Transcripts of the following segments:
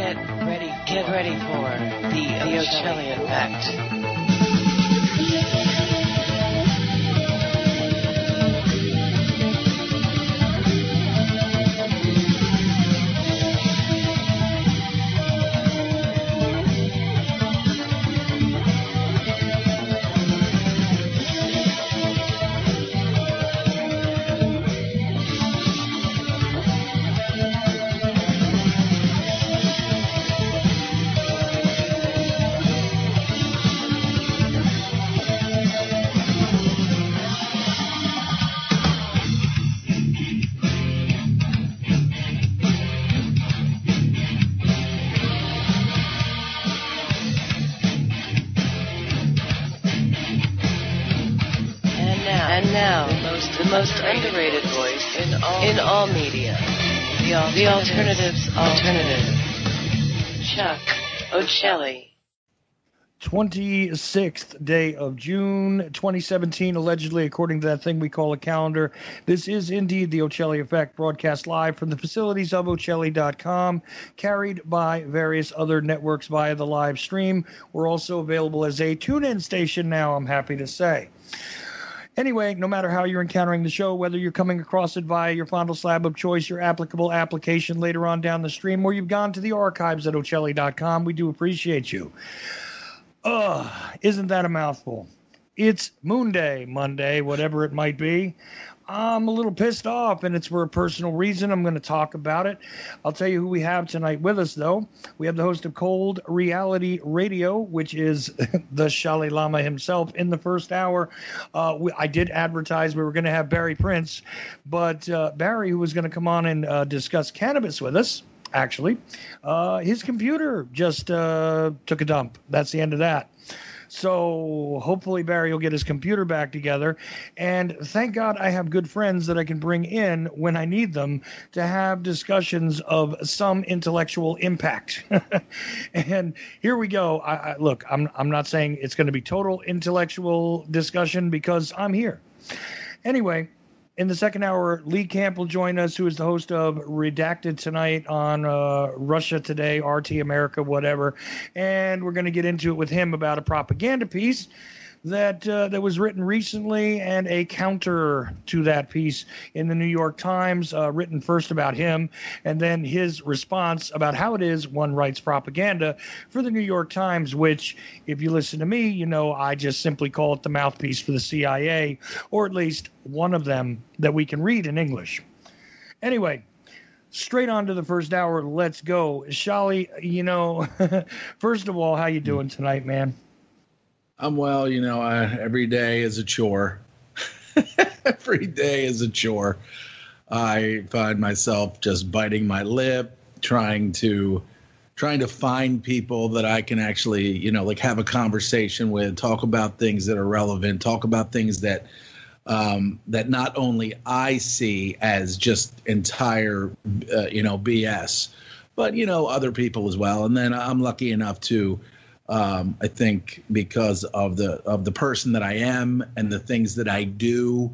Get ready for the Ocelli Effect. The most underrated voice in all media. The Alternative's alternative. Chuck Ocelli. 26th day of June 2017, allegedly, according to that thing we call a calendar. This is indeed the Ocelli Effect, broadcast live from the facilities of Ocelli.com, carried by various other networks via the live stream. We're also available as a tune-in station now, I'm happy to say. Anyway, no matter how you're encountering the show, whether you're coming across it via your fondle slab of choice, your applicable application later on down the stream, or you've gone to the archives at Ocelli.com, we do appreciate you. Isn't that a mouthful? It's Moon Day, Monday, whatever it might be. I'm a little pissed off, and it's for a personal reason. I'm going to talk about it. I'll tell you who we have tonight with us, though. We have the host of Cold Reality Radio, which is the Shali Lama himself in the first hour. I did advertise we were going to have Barry Prince, but Barry, who was going to come on and discuss cannabis with us, actually, his computer just took a dump. That's the end of that. So hopefully Barry will get his computer back together. And thank God I have good friends that I can bring in when I need them to have discussions of some intellectual impact. And here we go. Look, I'm not saying it's going to be total intellectual discussion because I'm here. Anyway, in the second hour, Lee Camp will join us, who is the host of Redacted Tonight on Russia Today, RT America, whatever. And we're going to get into it with him about a propaganda piece that was written recently and a counter to that piece in the New York Times, written first about him and then his response about how it is one writes propaganda for the New York Times, which, if you listen to me, you know I just simply call it the mouthpiece for the CIA, or at least one of them that we can read in English. Anyway, straight on to the first hour. Let's go. Shali, first of all, how you doing tonight, man? I'm well, every day is a chore. Every day is a chore. I find myself just biting my lip, trying to find people that I can actually, have a conversation with, talk about things that are relevant, talk about things that that not only I see as just entire, BS, but, other people as well. And then I'm lucky enough to, I think because of the person that I am and the things that I do,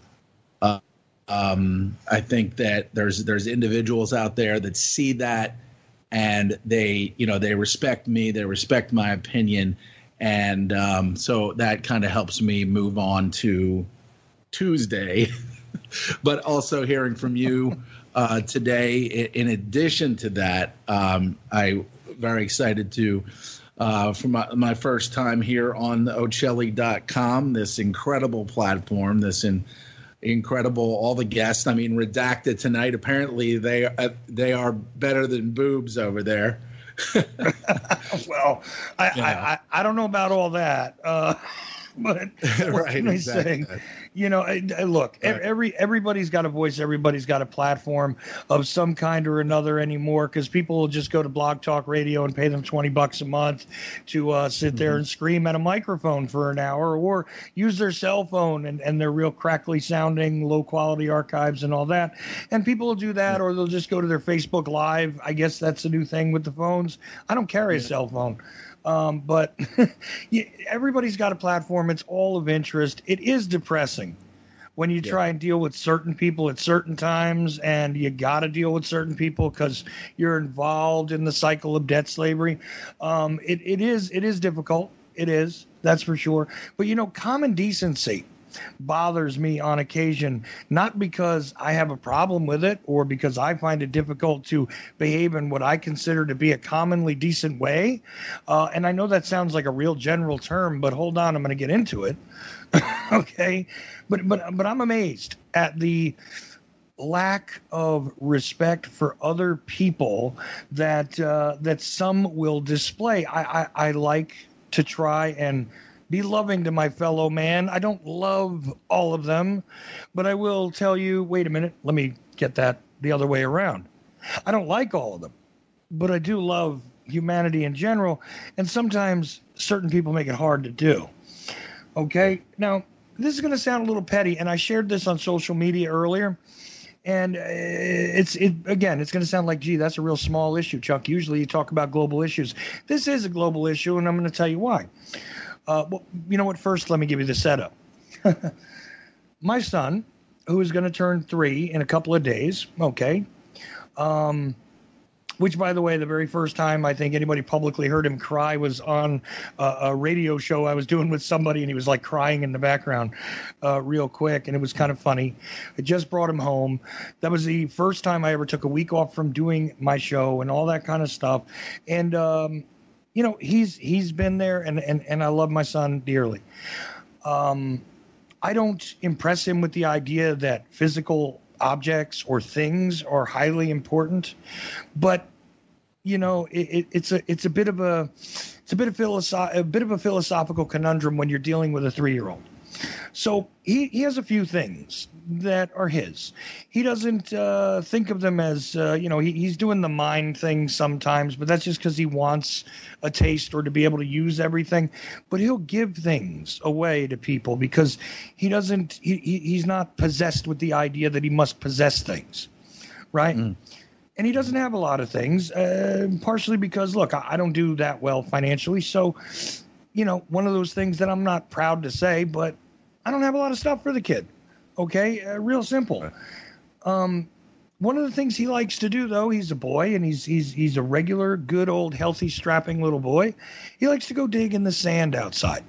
I think that there's individuals out there that see that and they respect me, they respect my opinion. And so that kind of helps me move on to Tuesday, but also hearing from you today. In addition to that, I'm very excited to for my first time here on Ocelli.com, this incredible platform, this incredible, all the guests. I mean, Redacted Tonight, apparently they are better than boobs over there. Well, I don't know about all that. But what can I say? Look, everybody's got a voice. Everybody's got a platform of some kind or another anymore, because people will just go to Blog Talk Radio and pay them $20 a month to sit there and scream at a microphone for an hour, or use their cell phone and their real crackly sounding, low quality archives and all that. And people will do that, or they'll just go to their Facebook Live. I guess that's a new thing with the phones. I don't carry a cell phone. But everybody's got a platform. It's all of interest. It is depressing when you try and deal with certain people at certain times, and you got to deal with certain people because you're involved in the cycle of debt slavery. It is difficult. It is, that's for sure. But, common decency bothers me on occasion, not because I have a problem with it or because I find it difficult to behave in what I consider to be a commonly decent way. And I know that sounds like a real general term, but hold on, I'm going to get into it. Okay. But I'm amazed at the lack of respect for other people that some will display. I like to try and be loving to my fellow man. I don't love all of them, but I will tell you, wait a minute, let me get that the other way around. I don't like all of them, but I do love humanity in general, and sometimes certain people make it hard to do. Okay? Now, this is going to sound a little petty, and I shared this on social media earlier, and it's going to sound like, gee, that's a real small issue, Chuck. Usually you talk about global issues. This is a global issue, and I'm going to tell you why. Well, you know what? First, let me give you the setup. My son, who is going to turn 3 in a couple of days, okay, which, by the way, the very first time I think anybody publicly heard him cry was on a radio show I was doing with somebody, and he was like crying in the background real quick, and it was kind of funny. I just brought him home. That was the first time I ever took a week off from doing my show and all that kind of stuff. And he's been there, and I love my son dearly. I don't impress him with the idea that physical objects or things are highly important, but it's a bit of a philosophical conundrum when you're dealing with a 3-year-old. So he has a few things that are his. He doesn't think of them as, he's doing the mind thing sometimes, but that's just because he wants a taste or to be able to use everything. But he'll give things away to people because he's not possessed with the idea that he must possess things, right? Mm. And he doesn't have a lot of things, partially because, look, I don't do that well financially. So, one of those things that I'm not proud to say, but I don't have a lot of stuff for the kid. Okay, real simple. One of the things he likes to do, though, he's a boy, and he's a regular, good, old, healthy, strapping little boy. He likes to go dig in the sand outside.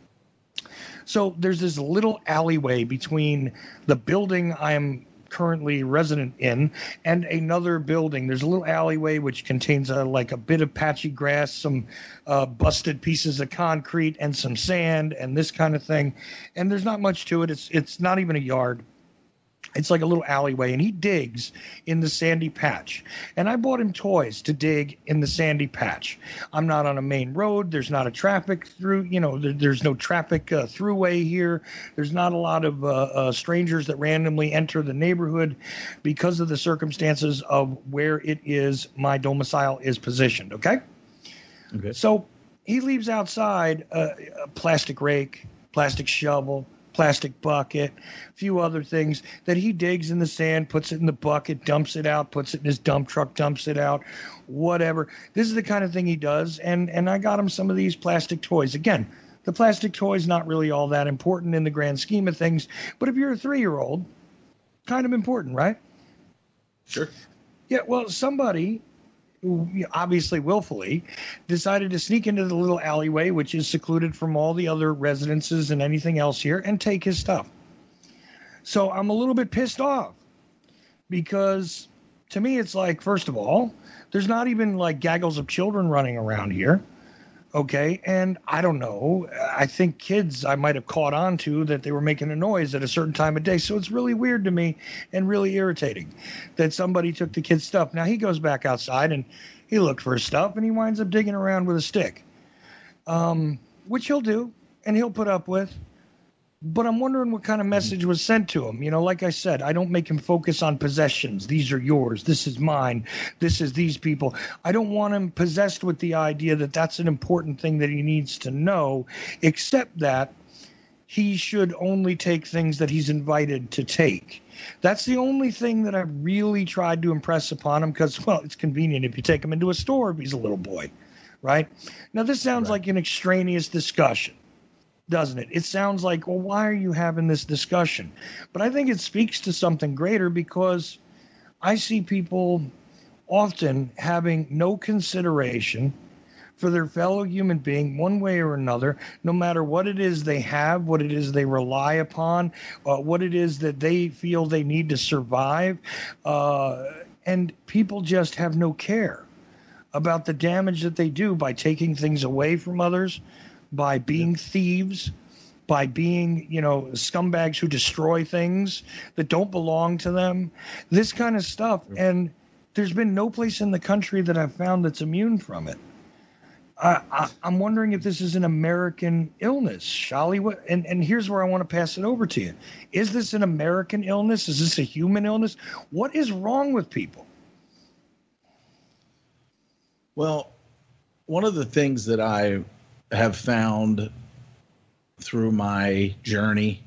So there's this little alleyway between the building I am currently resident in and another building. There's a little alleyway which contains a bit of patchy grass, some busted pieces of concrete, and some sand and this kind of thing. And there's not much to it. It's not even a yard. It's like a little alleyway, and he digs in the sandy patch. And I bought him toys to dig in the sandy patch. I'm not on a main road. There's not a traffic through, there's no traffic throughway here. There's not a lot of strangers that randomly enter the neighborhood because of the circumstances of where it is my domicile is positioned, okay? Okay. So he leaves outside a plastic rake, plastic shovel, plastic bucket, a few other things that he digs in the sand, puts it in the bucket, dumps it out, puts it in his dump truck, dumps it out, whatever. This is the kind of thing he does, and I got him some of these plastic toys. Again, the plastic toy's not really all that important in the grand scheme of things, but if you're a 3-year-old, kind of important, right? Sure. Yeah, well, somebody obviously willfully decided to sneak into the little alleyway, which is secluded from all the other residences and anything else here, and take his stuff. So I'm a little bit pissed off because to me, it's like, first of all, there's not even like gaggles of children running around here. Okay. And I don't know. I think kids I might have caught on to that they were making a noise at a certain time of day. So it's really weird to me and really irritating that somebody took the kid's stuff. Now he goes back outside and he looked for his stuff and he winds up digging around with a stick, which he'll do and he'll put up with. But I'm wondering what kind of message was sent to him. Like I said, I don't make him focus on possessions. These are yours. This is mine. This is these people. I don't want him possessed with the idea that that's an important thing that he needs to know, except that he should only take things that he's invited to take. That's the only thing that I really tried to impress upon him because, well, it's convenient if you take him into a store if he's a little boy, right? Now, this sounds like an extraneous discussion. doesn't it? It sounds like, well, why are you having this discussion? But I think it speaks to something greater, because I see people often having no consideration for their fellow human being one way or another, no matter what it is they have, what it is they rely upon, what it is that they feel they need to survive. And people just have no care about the damage that they do by taking things away from others, by being thieves, by being, scumbags who destroy things that don't belong to them, this kind of stuff. And there's been no place in the country that I've found that's immune from it. I'm wondering if this is an American illness, Shali. And here's where I want to pass it over to you. Is this an American illness? Is this a human illness? What is wrong with people? Well, one of the things that I have found through my journey,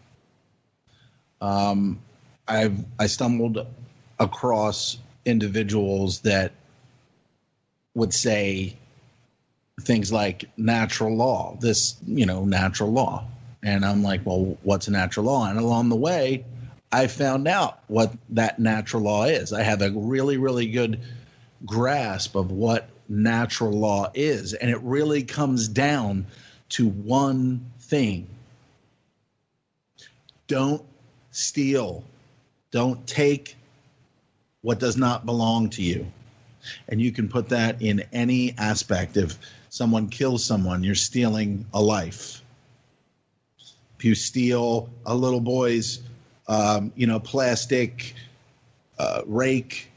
I stumbled across individuals that would say things like natural law, natural law. And I'm like, well, what's a natural law? And along the way, I found out what that natural law is. I have a really, really good grasp of what natural law is. And it really comes down to one thing. Don't steal. Don't take what does not belong to you. And you can put that in any aspect. If someone kills someone, you're stealing a life. If you steal a little boy's, plastic rake,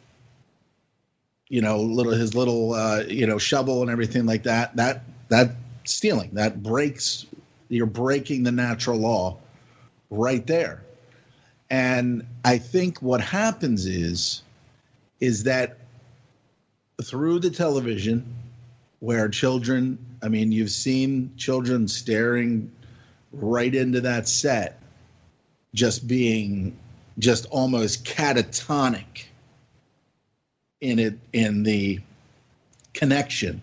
his little, shovel and everything like that, that stealing, you're breaking the natural law right there. And I think what happens is that through the television, where children, you've seen children staring right into that set, just being just almost catatonic in the connection.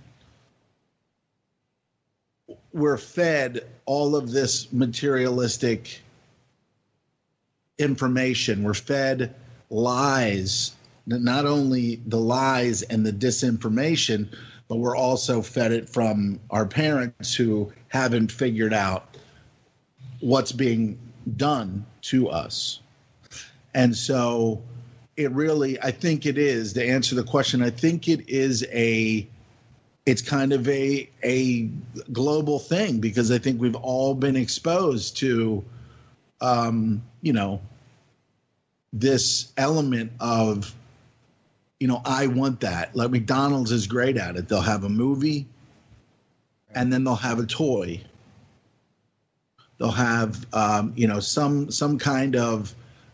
We're fed all of this materialistic information. We're fed lies, not only the lies and the disinformation, but we're also fed it from our parents who haven't figured out what's being done to us. And so I think it is, to answer the question, I think it's kind of a global thing, because I think we've all been exposed to, this element of, I want that. Like McDonald's is great at it. They'll have a movie and then they'll have a toy. They'll have, some kind of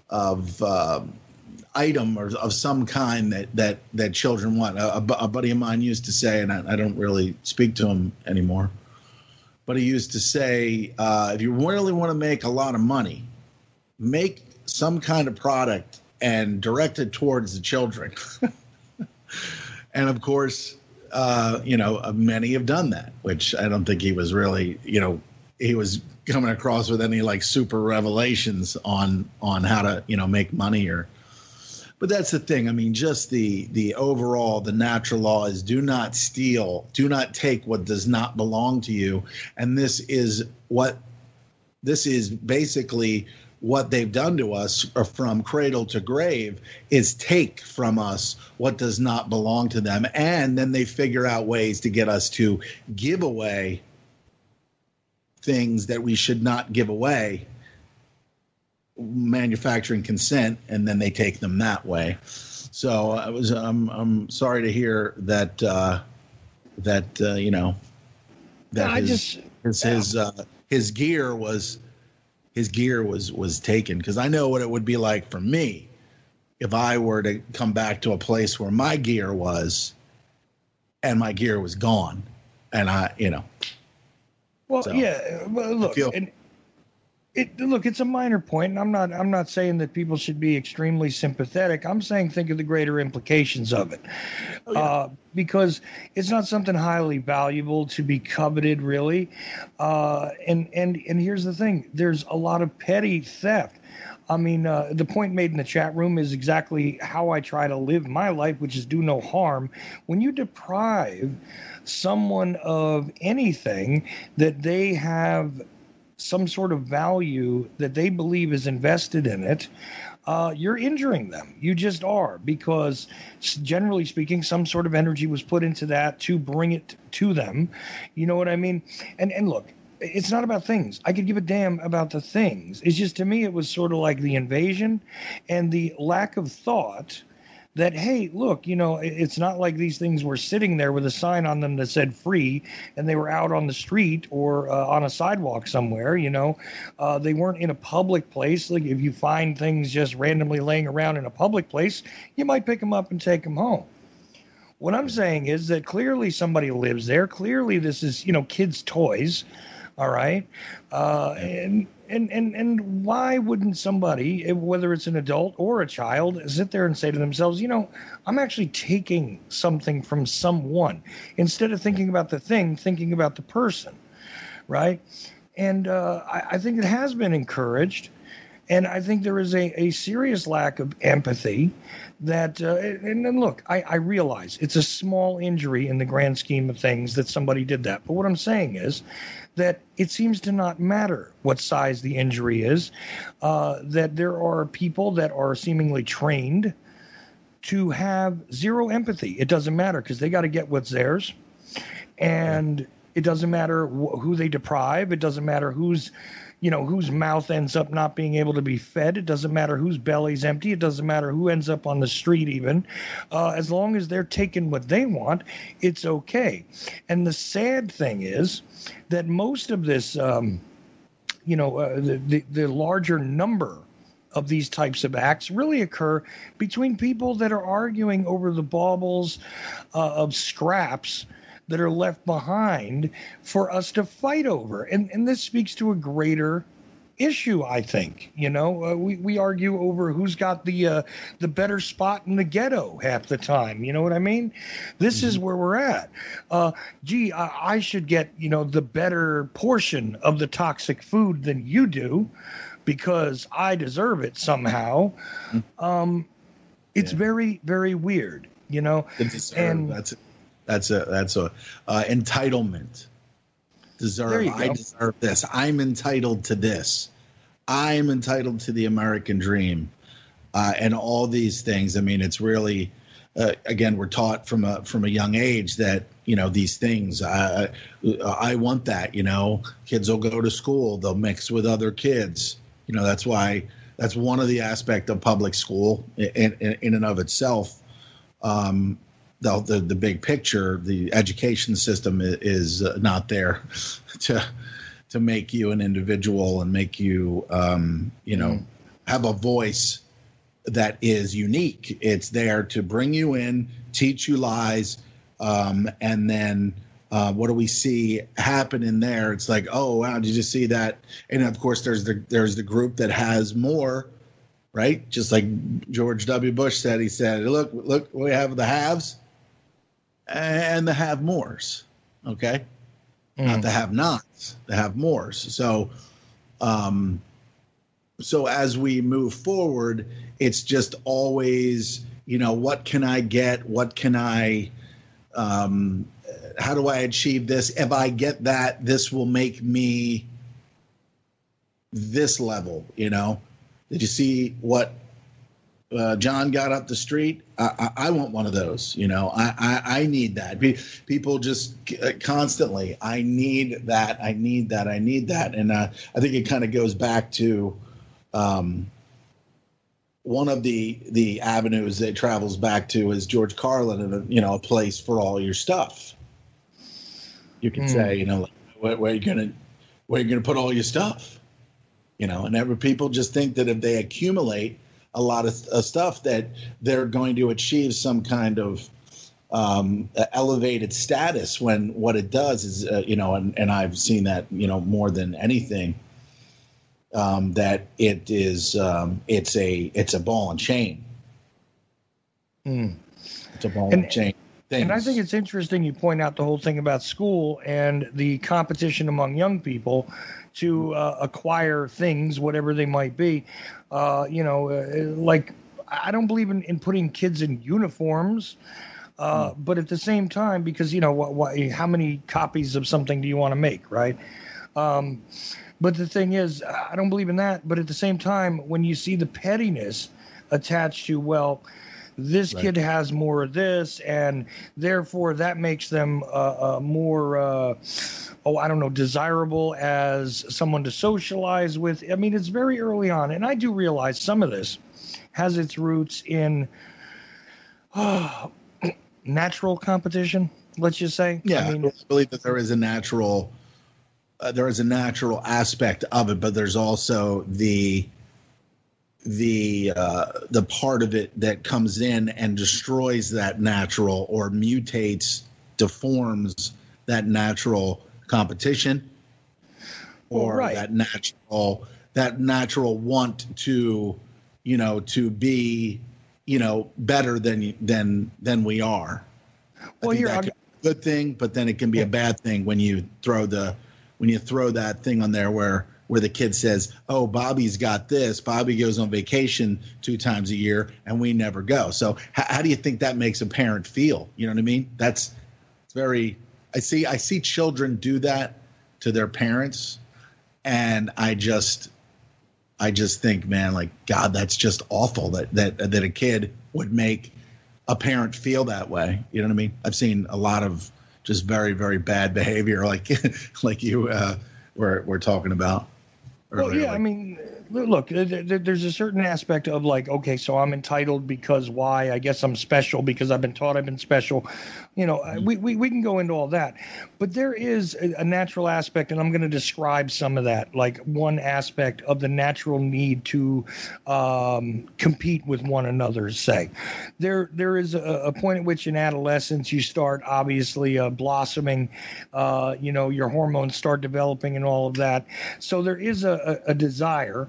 item or of some kind that children want. A buddy of mine used to say, and I don't really speak to him anymore, but he used to say, if you really want to make a lot of money, make some kind of product and direct it towards the children. And of course, many have done that, which I don't think he was really, he was coming across with any like super revelations on how to, make money but that's the thing. Just the overall, the natural law is do not steal, do not take what does not belong to you. And this is basically what they've done to us from cradle to grave, is take from us what does not belong to them. And then they figure out ways to get us to give away things that we should not give away, manufacturing consent, and then they take them that way. So I'm sorry to hear that his gear was taken, because I know what it would be like for me if I were to come back to a place where my gear was and my gear was gone. And Well, so, yeah, well, look, Look, it's a minor point, and I'm not saying that people should be extremely sympathetic. I'm saying think of the greater implications of it, because it's not something highly valuable to be coveted, really. And here's the thing: there's a lot of petty theft. I mean, the point made in the chat room is exactly how I try to live my life, which is do no harm. When you deprive someone of anything that they have some sort of value that they believe is invested in it, you're injuring them. You just are, because generally speaking, some sort of energy was put into that to bring it to them. You know what I mean? And look, it's not about things. I could give a damn about the things. It's just, to me, it was sort of like the invasion and the lack of thought that, hey, look, it's not like these things were sitting there with a sign on them that said free and they were out on the street or on a sidewalk somewhere. They weren't in a public place. Like, if you find things just randomly laying around in a public place, you might pick them up and take them home. What I'm saying is that clearly somebody lives there. Clearly this is, kids' toys. All right. And why wouldn't somebody, whether it's an adult or a child, sit there and say to themselves, I'm actually taking something from someone, instead of thinking about the thing, thinking about the person, right? And I think it has been encouraged. And I think there is a serious lack of empathy that, and then look, I realize it's a small injury in the grand scheme of things that somebody did that. But what I'm saying is that it seems to not matter what size the injury is, that there are people that are seemingly trained to have zero empathy. It doesn't matter, because they got to get what's theirs. And it doesn't matter who they deprive. It doesn't matter whose mouth ends up not being able to be fed. It doesn't matter whose belly's empty. It doesn't matter who ends up on the street even. As long as they're taking what they want, it's okay. And the sad thing is that most of this, the larger number of these types of acts really occur between people that are arguing over the baubles of scraps that are left behind for us to fight over. And this speaks to a greater issue, I think. We argue over who's got the better spot in the ghetto half the time. You know what I mean? This is where we're at. I should get, the better portion of the toxic food than you do because I deserve it somehow. It's very, very weird, and that's a entitlement. I deserve this. I'm entitled to this. I'm entitled to the American dream, and all these things. I mean, it's really, again, we're taught from a young age that these things. I want that. Kids will go to school. They'll mix with other kids. That's why. That's one of the aspects of public school in and of itself. The big picture, the education system is not there to make you an individual and make you, have a voice that is unique. It's there to bring you in, teach you lies, and then what do we see happen in there? It's like, oh wow, did you see that? And of course, there's the group that has more, right? Just like George W. Bush said. He said, look, we have the haves and the have mores, okay? Not the have nots, the have mores. So as we move forward, it's just always, what can I get? What can I, how do I achieve this? If I get that, this will make me this level, Did you see what John got up the street? I want one of those. I need that. People just constantly, I need that. I need that. I need that. And I think it kind of goes back to one of the avenues that it travels back to is George Carlin and a place for all your stuff. You could say, where are you gonna put all your stuff? And people just think that if they accumulate a lot of stuff that they're going to achieve some kind of elevated status, when what it does is, and I've seen that, more than anything, that it is it's a ball and chain. It's a ball and chain. Things. And I think it's interesting you point out the whole thing about school and the competition among young people to acquire things, whatever they might be. Like I don't believe in putting kids in uniforms. But at the same time, because, how many copies of something do you want to make, right? But the thing is, I don't believe in that. But at the same time, when you see the pettiness attached to, well, this kid has more of this, and therefore that makes them more, desirable as someone to socialize with. I mean, it's very early on. And I do realize some of this has its roots in natural competition, let's just say. Yeah, I believe that there is a natural aspect of it, but there's also the part of it that comes in and destroys that natural, or mutates, deforms that natural competition, or that natural want to be better than we are. Well, here that can be a good thing, but then it can be a bad thing when you throw that thing on there where the kid says, "Oh, Bobby's got this. Bobby goes on vacation 2 times a year, and we never go." So how do you think that makes a parent feel? You know what I mean? It's very. I see children do that to their parents, and I just think, man, like, God, that's just awful that a kid would make a parent feel that way. You know what I mean? I've seen a lot of just very, very bad behavior, like you were talking about earlier. Well, yeah, I mean, look, there's a certain aspect of like, okay, so I'm entitled because why? I guess I'm special because I've been taught I've been special. We can go into all that. But there is a natural aspect, and I'm going to describe some of that, like one aspect of the natural need to compete with one another, say. There is a point at which in adolescence you start obviously blossoming, your hormones start developing and all of that. So there is a desire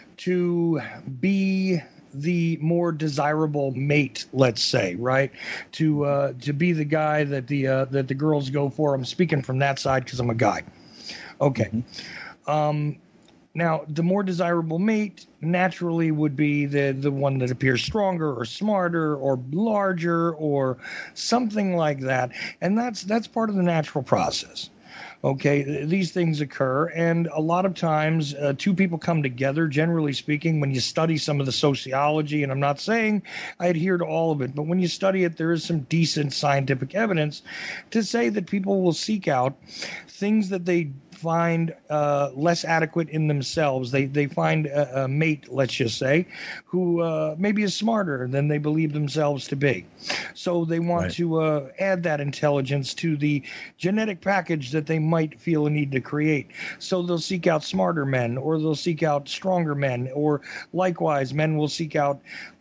to be the more desirable mate, let's say, right? To be the guy that the girls go for. I'm speaking from that side because I'm a guy. Okay. Mm-hmm. Now, the more desirable mate naturally would be the one that appears stronger or smarter or larger or something like that, and that's part of the natural process. Okay, these things occur, and a lot of times 2 people come together, generally speaking, when you study some of the sociology, and I'm not saying I adhere to all of it, but when you study it, there is some decent scientific evidence to say that people will seek out things that they find less adequate in themselves. They find a mate, let's just say, who maybe is smarter than they believe themselves to be. So they want to add that intelligence to the genetic package that they might feel a need to create. So they'll seek out smarter men, or they'll seek out stronger men, or likewise, men will seek out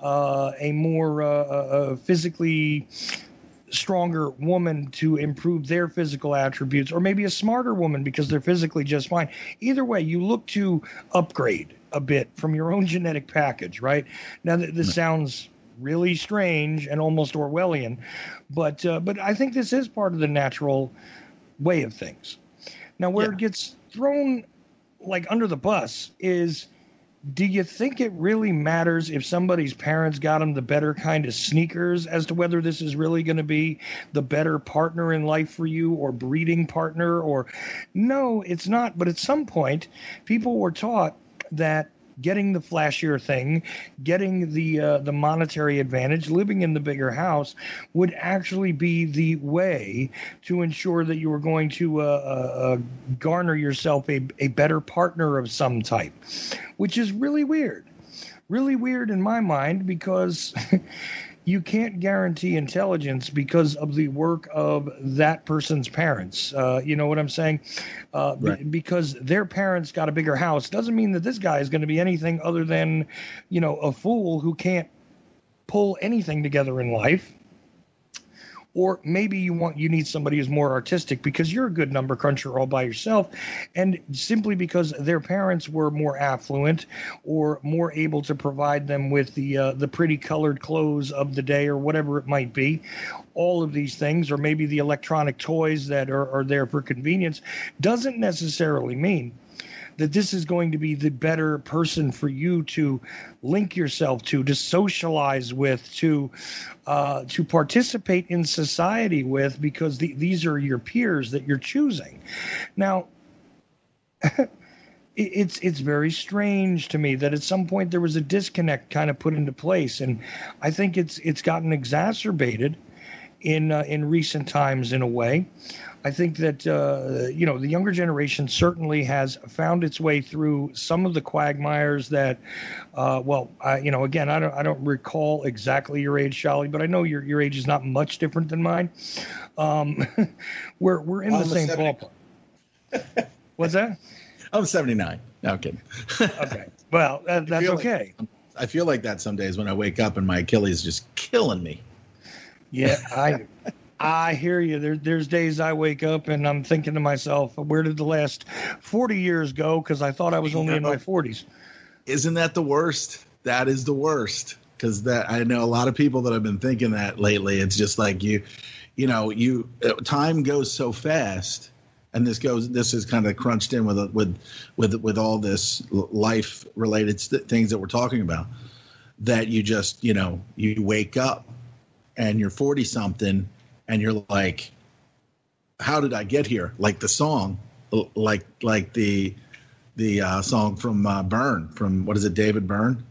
a more physically stronger woman to improve their physical attributes, or maybe a smarter woman because they're physically just fine. Either way, you look to upgrade a bit from your own genetic package, right? Now, this sounds really strange and almost Orwellian, but I think this is part of the natural way of things. Now, where it gets thrown like under the bus is, do you think it really matters if somebody's parents got them the better kind of sneakers as to whether this is really going to be the better partner in life for you, or breeding partner? Or no, it's not. But at some point, people were taught that getting the flashier thing, getting the monetary advantage, living in the bigger house would actually be the way to ensure that you were going to garner yourself a better partner of some type, which is really weird in my mind, because you can't guarantee intelligence because of the work of that person's parents. You know what I'm saying? Because their parents got a bigger house doesn't mean that this guy is going to be anything other than, a fool who can't pull anything together in life. Or maybe you need somebody who's more artistic because you're a good number cruncher all by yourself, and simply because their parents were more affluent or more able to provide them with the pretty colored clothes of the day or whatever it might be. All of these things, or maybe the electronic toys that are there for convenience, doesn't necessarily mean that this is going to be the better person for you to link yourself to socialize with, to participate in society with, because these are your peers that you're choosing. Now, it's very strange to me that at some point there was a disconnect kind of put into place, and I think it's gotten exacerbated in recent times in a way. I think that the younger generation certainly has found its way through some of the quagmires that, again, I don't recall exactly your age, Shally, but I know your age is not much different than mine. We're in the same ballpark. What's that? I'm 79. No, I'm kidding. Okay. Well, that's okay. I feel like that some days when I wake up and my Achilles is just killing me. Yeah, I hear you. There's days I wake up and I'm thinking to myself, where did the last 40 years go? Because I thought I was only in my 40s. Isn't that the worst? That is the worst. Because I know a lot of people that have been thinking that lately. It's just like time goes so fast, and this is kind of crunched in with all this life related things that we're talking about. That you just you wake up and you're 40 something. And you're like, how did I get here? Like the song, like the song from Byrne, from what is it, David Byrne?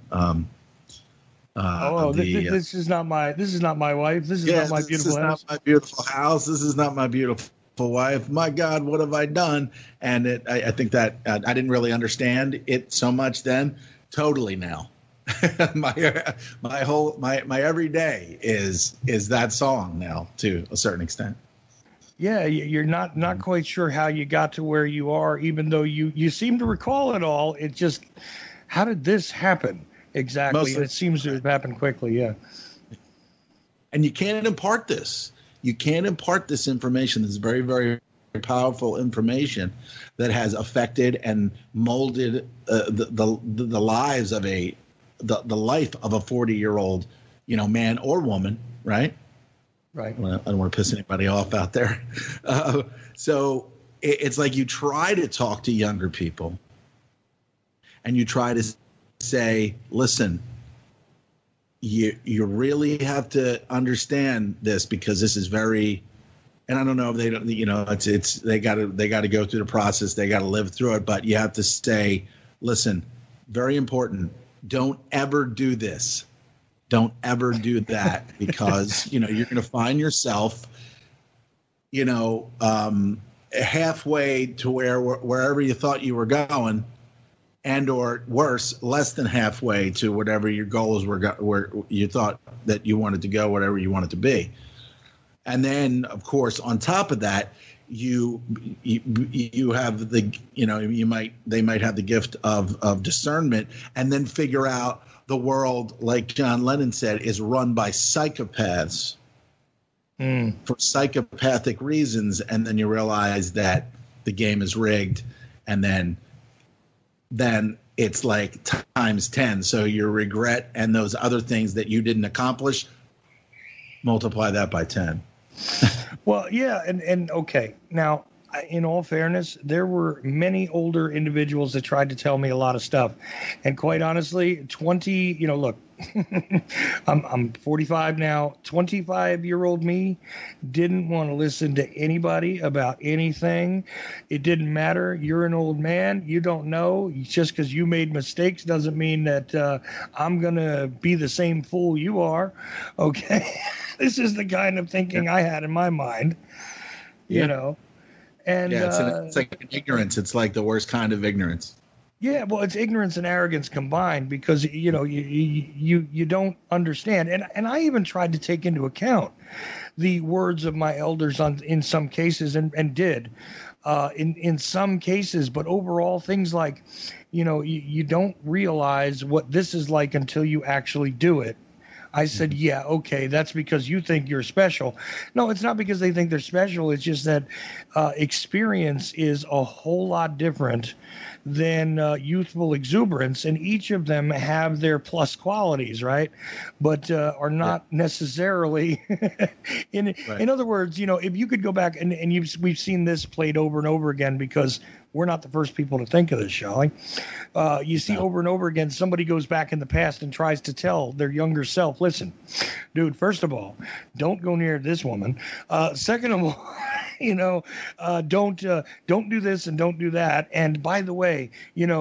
This is not my wife. This is not my beautiful house. This is not my beautiful house. This is not my beautiful wife. My God, what have I done? And I think that I didn't really understand it so much then. Totally now. my everyday is that song now to a certain extent. Yeah, you're not quite sure how you got to where you are, even though you seem to recall it all. It just, how did this happen exactly? And it seems to have happened quickly. Yeah. And you can't impart this. You can't impart this information. This very, very powerful information that has affected and molded the lives of the life of a 40-year-old, man or woman, right? Right. I don't want to piss anybody off out there. So it's like you try to talk to younger people and you try to say, listen, you really have to understand this because this is very, and I don't know if they don't, it's they got to go through the process. They got to live through it. But you have to say, listen, very important. Don't ever do this. Don't ever do that because, you're going to find yourself, halfway to wherever you thought you were going, and or worse, less than halfway to whatever your goals were, where you thought that you wanted to go, whatever you wanted to be. And then, of course, on top of that, you have they might have the gift of discernment, and then figure out the world, like John Lennon said, is run by psychopaths for psychopathic reasons, and then you realize that the game is rigged, and then it's like times 10. So your regret and those other things that you didn't accomplish, multiply that by 10. Well, yeah, and okay. Now, in all fairness, there were many older individuals that tried to tell me a lot of stuff. And quite honestly, look, I'm 45 now. 25-year-old me didn't want to listen to anybody about anything. It didn't matter. You're an old man. You don't know. Just because you made mistakes doesn't mean that I'm going to be the same fool you are. Okay? This is the kind of thinking I had in my mind, And it's like ignorance. It's like the worst kind of ignorance. Yeah, well, it's ignorance and arrogance combined because you don't understand, and I even tried to take into account the words of my elders in some cases, and did in some cases, but overall things like, you don't realize what this is like until you actually do it. I said, yeah, okay, that's because you think you're special. No, it's not because they think they're special. It's just that experience is a whole lot different than youthful exuberance, and each of them have their plus qualities, right? But are not necessarily. In other words, if you could go back and we've seen this played over and over again because we're not the first people to think of this, Shelley. You see over and over again, somebody goes back in the past and tries to tell their younger self, listen, dude, first of all, don't go near this woman. Second of all, don't do this and don't do that. And by the way,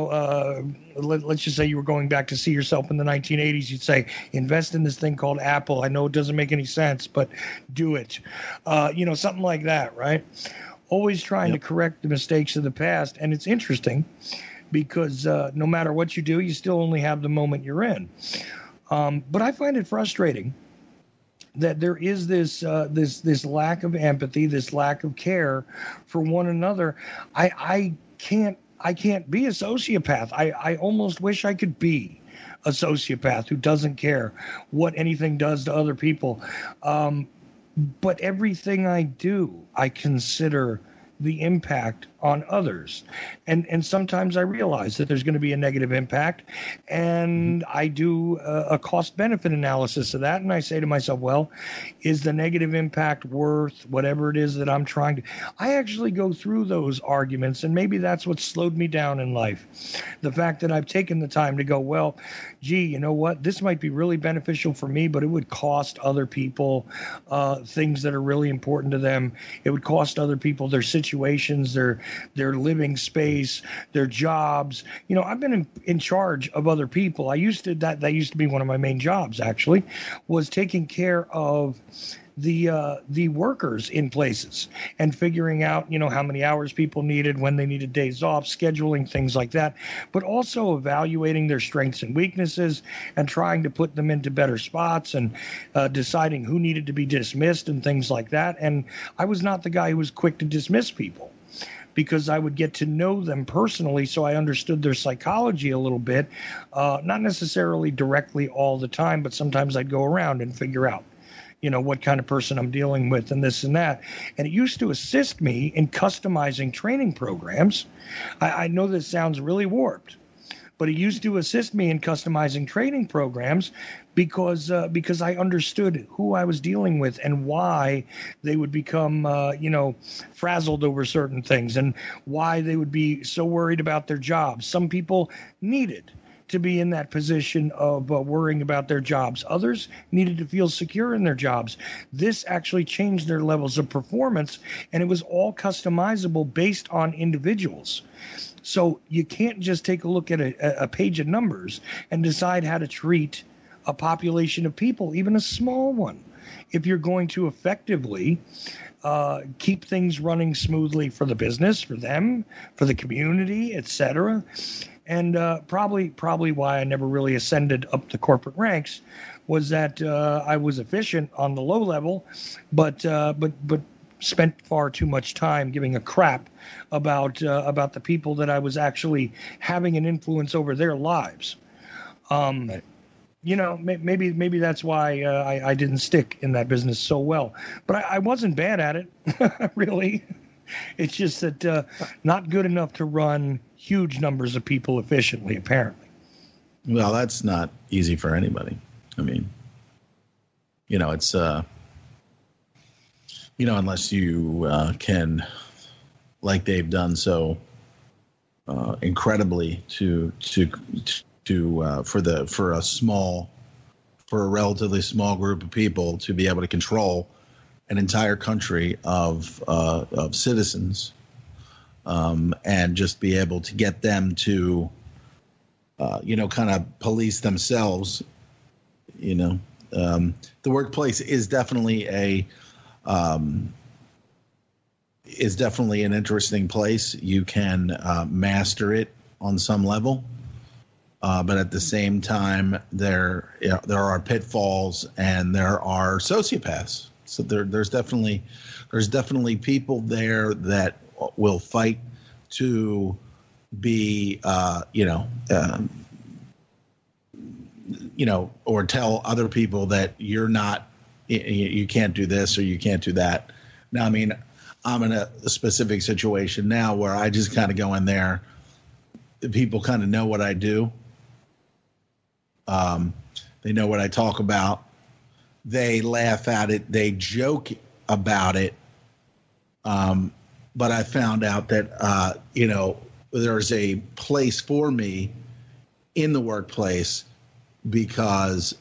let's just say you were going back to see yourself in the 1980s. You'd say, invest in this thing called Apple. I know it doesn't make any sense, but do it. Something like that, right? Always trying to correct the mistakes of the past. And it's interesting because no matter what you do, you still only have the moment you're in. But I find it frustrating that there is this lack of empathy, this lack of care for one another. I can't be a sociopath. I almost wish I could be a sociopath who doesn't care what anything does to other people. But everything I do, I consider the impact on others. And sometimes I realize that there's going to be a negative impact, and I do a cost-benefit analysis of that, and I say to myself, well, is the negative impact worth whatever it is that I'm trying to... I actually go through those arguments, and maybe that's what slowed me down in life. The fact that I've taken the time to go, well, gee, you know what? This might be really beneficial for me, but it would cost other people things that are really important to them. It would cost other people their situations, their living space, their jobs. I've been in charge of other people. That used to be one of my main jobs, actually, was taking care of the workers in places and figuring out, how many hours people needed, when they needed days off, scheduling things like that, but also evaluating their strengths and weaknesses and trying to put them into better spots and deciding who needed to be dismissed and things like that. And I was not the guy who was quick to dismiss people, because I would get to know them personally, so I understood their psychology a little bit, not necessarily directly all the time, but sometimes I'd go around and figure out, what kind of person I'm dealing with and this and that. And it used to assist me in customizing training programs. I know this sounds really warped, but it used to assist me in customizing training programs because I understood who I was dealing with and why they would become, frazzled over certain things and why they would be so worried about their jobs. Some people needed to be in that position of worrying about their jobs. Others needed to feel secure in their jobs. This actually changed their levels of performance, and it was all customizable based on individuals. So you can't just take a look at a page of numbers and decide how to treat a population of people, even a small one, if you're going to effectively keep things running smoothly for the business, for them, for the community, etc. And probably why I never really ascended up the corporate ranks was that I was efficient on the low level, but spent far too much time giving a crap about the people that I was actually having an influence over their lives. Right. Maybe that's why I didn't stick in that business so well. But I wasn't bad at it, really. It's just that not good enough to run huge numbers of people efficiently, apparently. Well, that's not easy for anybody. I mean, it's, unless you can, like they've done so incredibly for a relatively small group of people to be able to control an entire country of citizens, and just be able to get them to, kind of police themselves. The workplace is definitely an interesting place. You can master it on some level, but at the same time, there are pitfalls and there are sociopaths. So there's definitely people there that will fight to be or tell other people that you're not, you can't do this or you can't do that. Now, I mean, I'm in a specific situation now where I just kind of go in there. People kind of know what I do. They know what I talk about. They laugh at it. They joke about it. But I found out that, there's a place for me in the workplace because,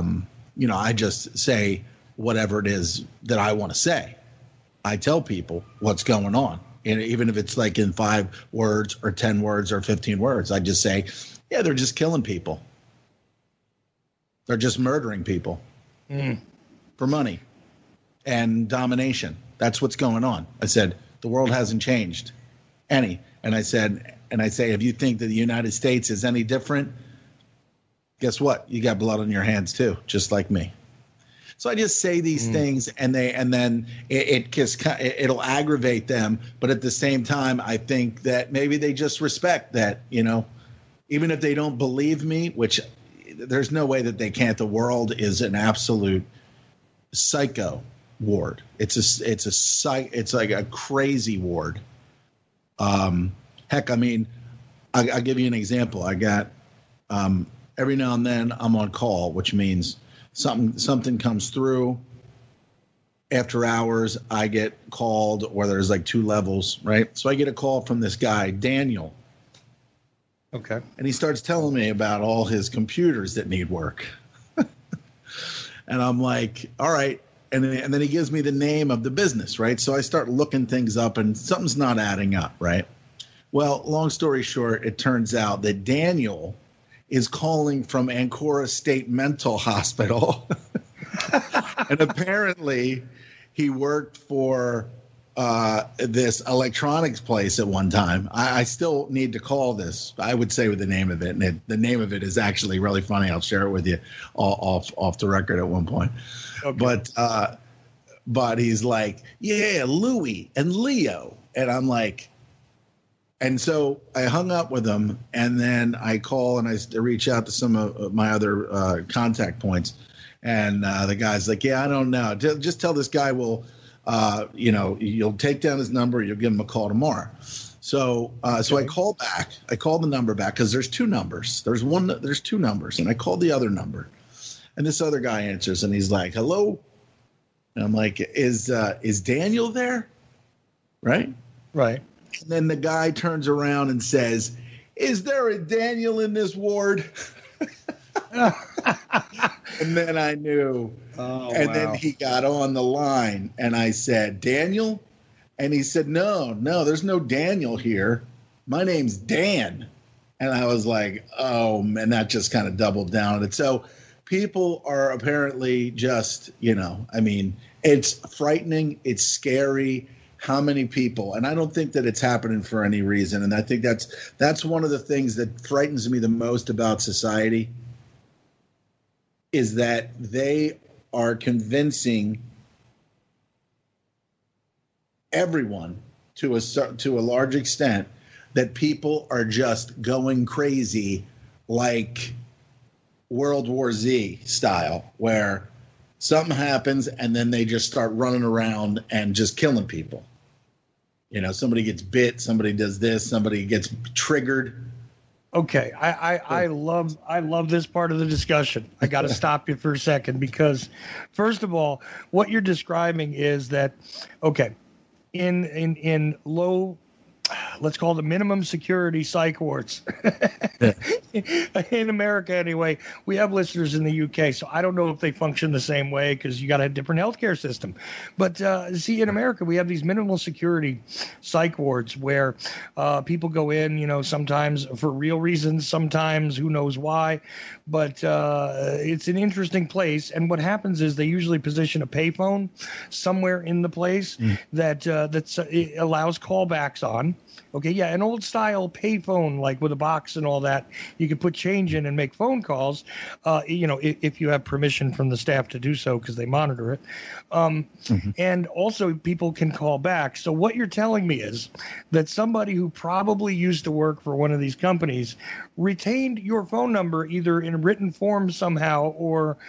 I just say whatever it is that I want to say. I tell people what's going on. And even if it's like in 5 words or 10 words or 15 words, I just say, yeah, they're just killing people. They're just murdering people for money and domination. That's what's going on. I said, the world hasn't changed any. And I say, if you think that the United States is any different, guess what? You got blood on your hands too, just like me. So I just say these things, and then it'll aggravate them. But at the same time, I think that maybe they just respect that, even if they don't believe me, which there's no way that they can't. The world is an absolute psycho ward. It's like a crazy ward. Heck, I mean, I'll give you an example. I got every now and then I'm on call, which means something comes through. After hours, I get called, or there's like 2 levels, right? So I get a call from this guy, Daniel. Okay. And he starts telling me about all his computers that need work. And I'm like, all right. And then he gives me the name of the business, right? So I start looking things up, and something's not adding up, right? Well, long story short, it turns out that Daniel is calling from Ancora State Mental Hospital. And apparently he worked for this electronics place at one time. I still need to call this. I would say with the name of it. And the name of it is actually really funny. I'll share it with you off the record at one point. Okay. But he's like, yeah, Louie and Leo. And I'm like, and so I hung up with him, and then I call and I reach out to some of my other contact points. And the guy's like, yeah, I don't know. Just tell this guy you'll take down his number. You'll give him a call tomorrow. So I call back. I call the number back because there's 2 numbers. There's 2 numbers. And I called the other number. And this other guy answers, and he's like, hello? And I'm like, is Daniel there? Right? Right. And then the guy turns around and says, is there a Daniel in this ward? And then I knew. Oh, and wow. Then he got on the line, and I said, Daniel? And he said, no, there's no Daniel here. My name's Dan. And I was like, oh, man, that just kind of doubled down on it. So people are apparently just, it's frightening. It's scary. How many people? And I don't think that it's happening for any reason. And I think that's one of the things that frightens me the most about society is that they are convincing everyone to a large extent that people are just going crazy like World War Z style, where something happens and then they just start running around and just killing people. Somebody gets bit, somebody does this, somebody gets triggered. Okay, I love this part of the discussion. I got to stop you for a second because, first of all, what you're describing is that, okay, in low, let's call it minimum security psych wards. In America, anyway, we have listeners in the UK, so I don't know if they function the same way because you got a different healthcare system. But see, in America, we have these minimal security psych wards where people go in, sometimes for real reasons, sometimes who knows why. But it's an interesting place. And what happens is they usually position a payphone somewhere in the place that allows callbacks on. Okay, yeah, an old style payphone, like with a box and all that. You could put change in and make phone calls, if you have permission from the staff to do so because they monitor it. And also people can call back. So what you're telling me is that somebody who probably used to work for one of these companies retained your phone number either in written form somehow or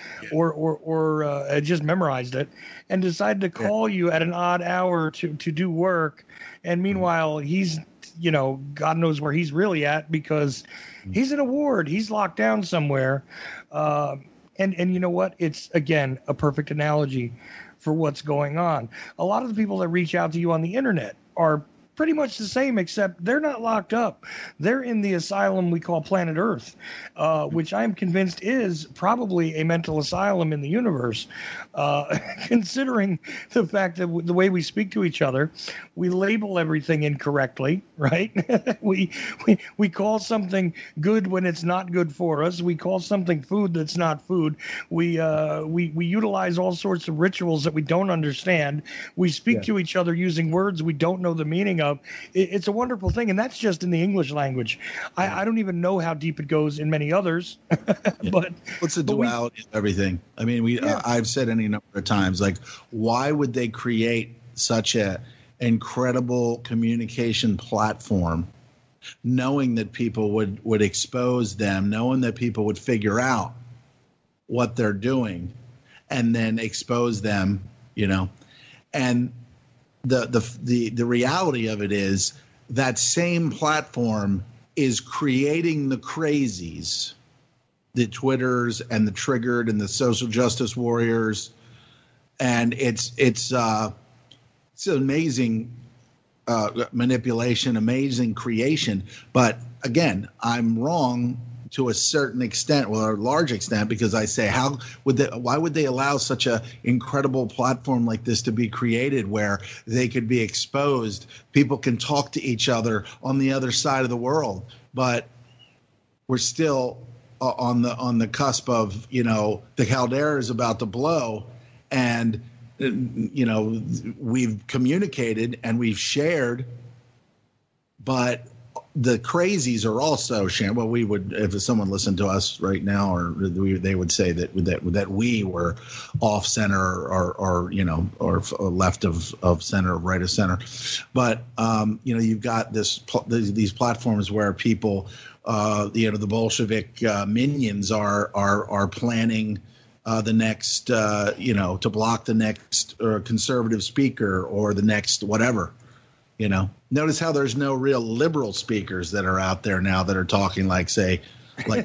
just memorized it and decided to call you at an odd hour to do work. And meanwhile, he's, God knows where he's really at because he's in a ward. He's locked down somewhere. And you know what? It's, again, a perfect analogy for what's going on. A lot of the people that reach out to you on the internet are pretty much the same, except they're not locked up. They're in the asylum we call planet Earth, which I'm convinced is probably a mental asylum in the universe, considering the fact that the way we speak to each other, we label everything incorrectly, right? we call something good when it's not good for us. We call something food that's not food. We utilize all sorts of rituals that we don't understand. We speak to each other using words we don't know the meaning of. It's a wonderful thing, and that's just in the English language. I don't even know how deep it goes in many others. But what's the duality of everything? I mean, I've said any number of times, like, why would they create such a incredible communication platform, knowing that people would expose them, knowing that people would figure out what they're doing, and then expose them, and the reality of it is that same platform is creating the crazies, the Twitters and the Triggered and the social justice warriors, and it's amazing manipulation, amazing creation. But again, I'm wrong to a certain extent, or a large extent, because I say, why would they allow such a incredible platform like this to be created where they could be exposed? People can talk to each other on the other side of the world, but we're still on the cusp of, the caldera is about to blow, and we've communicated and we've shared, but the crazies are also sharing. Well, we would, if someone listened to us right now, or they would say that we were off center or left of center, right of center. But you've got these platforms where people, the Bolshevik minions are planning the next, to block the next conservative speaker or the next whatever. Notice how there's no real liberal speakers that are out there now that are talking like Milo.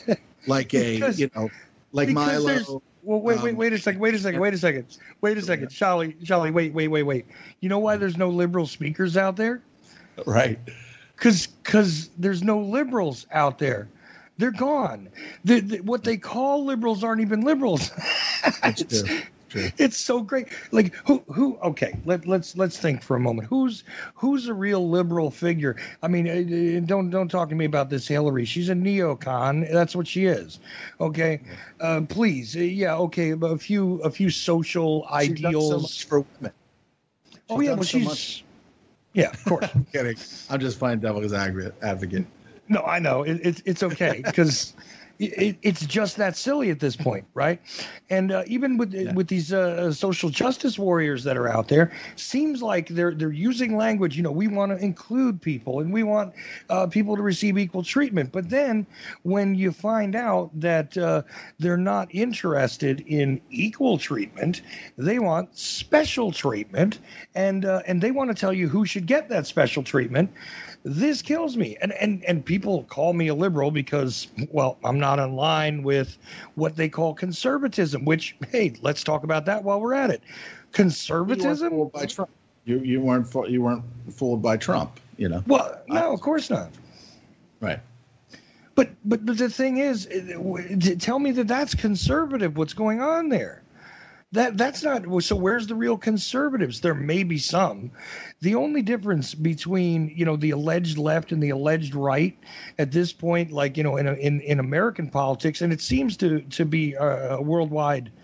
Well, wait a second. Charlie, wait. You know why there's no liberal speakers out there? Right. Because there's no liberals out there. They're gone. What they call liberals aren't even liberals. That's true. It's so great. Like who? Okay, let's think for a moment. Who's a real liberal figure? I mean, don't talk to me about this Hillary. She's a neocon. That's what she is. Okay, please. Yeah. Okay. A few social ideals. So much for women. She's. Yeah, of course. I'm kidding. I'm just playing devil's advocate. No, I know it's okay because. It's just that silly at this point, right? And even with these social justice warriors that are out there, seems like they're using language. We want to include people and we want people to receive equal treatment. But then when you find out that they're not interested in equal treatment, they want special treatment, and they want to tell you who should get that special treatment. This kills me. And people call me a liberal because, well, I'm not in line with what they call conservatism, which, hey, let's talk about that while we're at it. Conservatism? You weren't fooled by Trump. You weren't fooled by Trump, Well, no, of course not. Right. But the thing is, tell me that's conservative, what's going on there. That's not. So where's the real conservatives? There may be some. The only difference between the alleged left and the alleged right at this point, like in American politics, and it seems to be a worldwide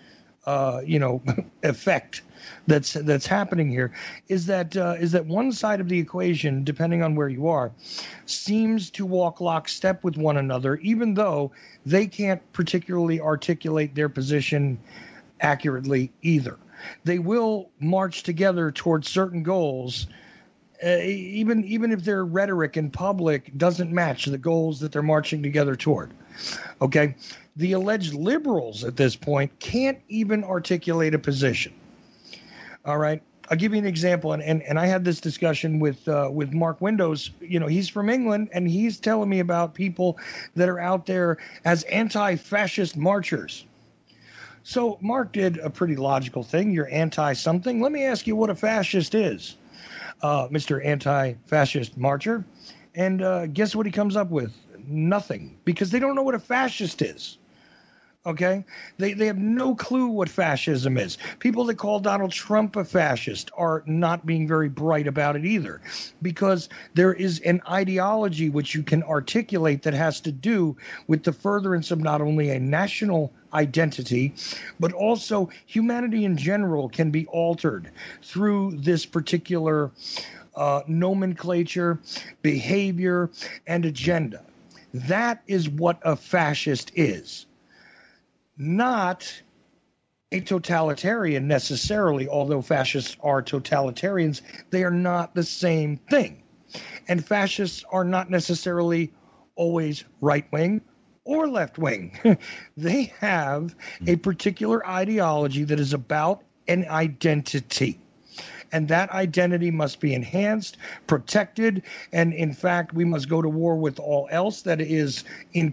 effect that's happening here is that one side of the equation, depending on where you are, seems to walk lockstep with one another, even though they can't particularly articulate their position accurately either. They will march together towards certain goals, even if their rhetoric in public doesn't match the goals that they're marching together toward. Okay, the alleged liberals at this point can't even articulate a position. All right, I'll give you an example, and I had this discussion with Mark Windows. He's from England, and he's telling me about people that are out there as anti-fascist marchers. So Mark did a pretty logical thing. You're anti-something. Let me ask you what a fascist is, Mr. Anti-Fascist Marcher. And guess what he comes up with? Nothing, because they don't know what a fascist is. Okay? They have no clue what fascism is. People that call Donald Trump a fascist are not being very bright about it either, because there is an ideology which you can articulate that has to do with the furtherance of not only a national identity, but also humanity in general can be altered through this particular nomenclature, behavior, and agenda. That is what a fascist is. Not a totalitarian necessarily, although fascists are totalitarians. They are not the same thing. And fascists are not necessarily always right-wing or left-wing. They have a particular ideology that is about an identity. And that identity must be enhanced, protected, and in fact, we must go to war with all else that is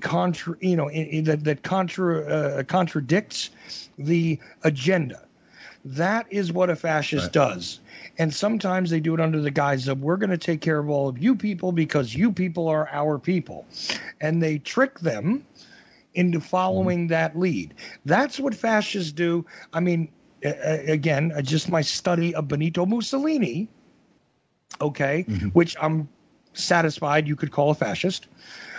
contradicts the agenda. That is what a fascist does. And sometimes they do it under the guise of, we're going to take care of all of you people because you people are our people. And they trick them into following that lead. That's what fascists do. I mean, again, just my study of Benito Mussolini, okay, which I'm satisfied you could call a fascist,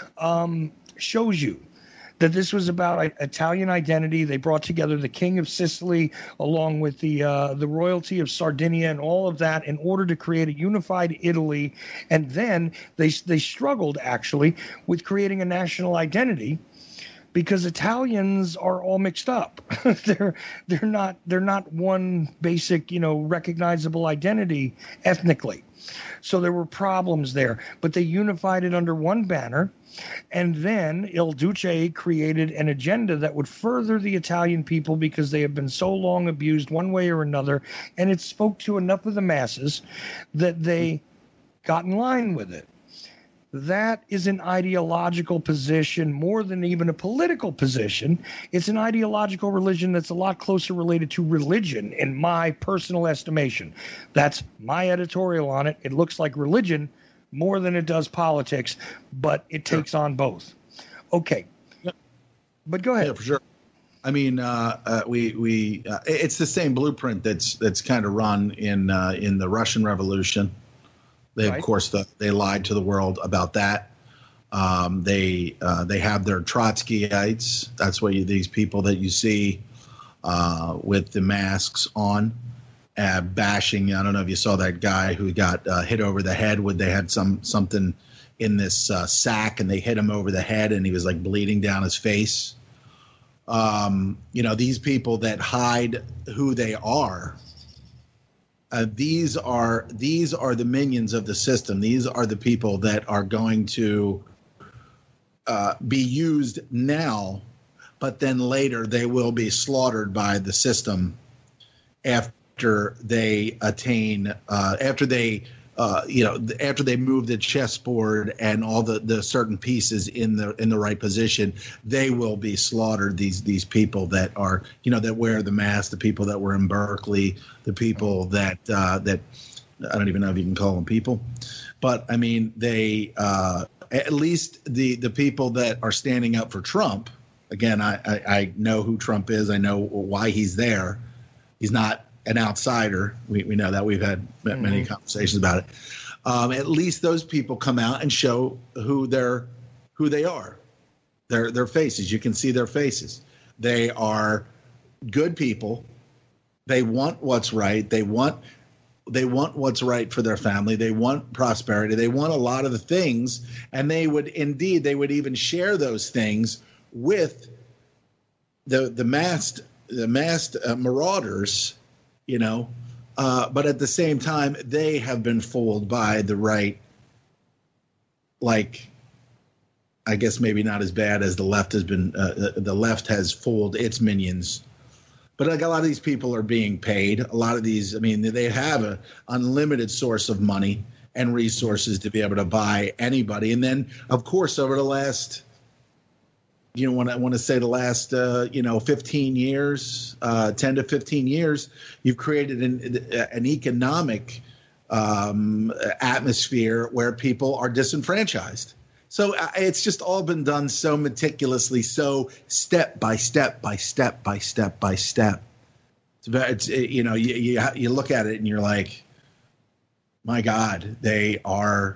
shows you that this was about Italian identity. They brought together the king of Sicily along with the royalty of Sardinia and all of that in order to create a unified Italy. And then they struggled actually with creating a national identity, because Italians are all mixed up. they're not one basic, recognizable identity ethnically. So there were problems there, but they unified it under one banner. And then Il Duce created an agenda that would further the Italian people because they have been so long abused one way or another. And it spoke to enough of the masses that they got in line with it. That is an ideological position more than even a political position. It's an ideological religion that's a lot closer related to religion, in my personal estimation. That's my editorial on it. It looks like religion more than it does politics, but it takes on both. Okay. But go ahead. Yeah, for sure. I mean, it's the same blueprint that's kind of run in the Russian Revolution. They, of course, they lied to the world about that. They have their Trotskyites. That's what these people that you see with the masks on, bashing. I don't know if you saw that guy who got hit over the head. They had something in this sack, and they hit him over the head, and he was like bleeding down his face. These people that hide who they are. These are the minions of the system. These are the people that are going to be used now, but then later they will be slaughtered by the system after they attain, after they move the chessboard and all the certain pieces in the right position. They will be slaughtered. These people that are, that wear the mask, the people that were in Berkeley, the people that I don't even know if you can call them people, but I mean they at least the people that are standing up for Trump. Again, I know who Trump is. I know why he's there. He's not an outsider. We know that. We've had many conversations about it. At least those people come out and show who they are. Their faces. You can see their faces. They are good people. They want what's right. They want what's right for their family. They want prosperity. They want a lot of the things, and they would even share those things with the masked marauders, but at the same time, they have been fooled by the right. Like, I guess maybe not as bad as the left has been. The left has fooled its minions. But like a lot of these people are being paid. A lot of these, I mean, they have an unlimited source of money and resources to be able to buy anybody. And then, of course, over the last, when I want to say the last, 15 years, 10 to 15 years, you've created an economic atmosphere where people are disenfranchised. So it's just all been done so meticulously, so step by step by step by step by step. You look at it and you're like, my God, they are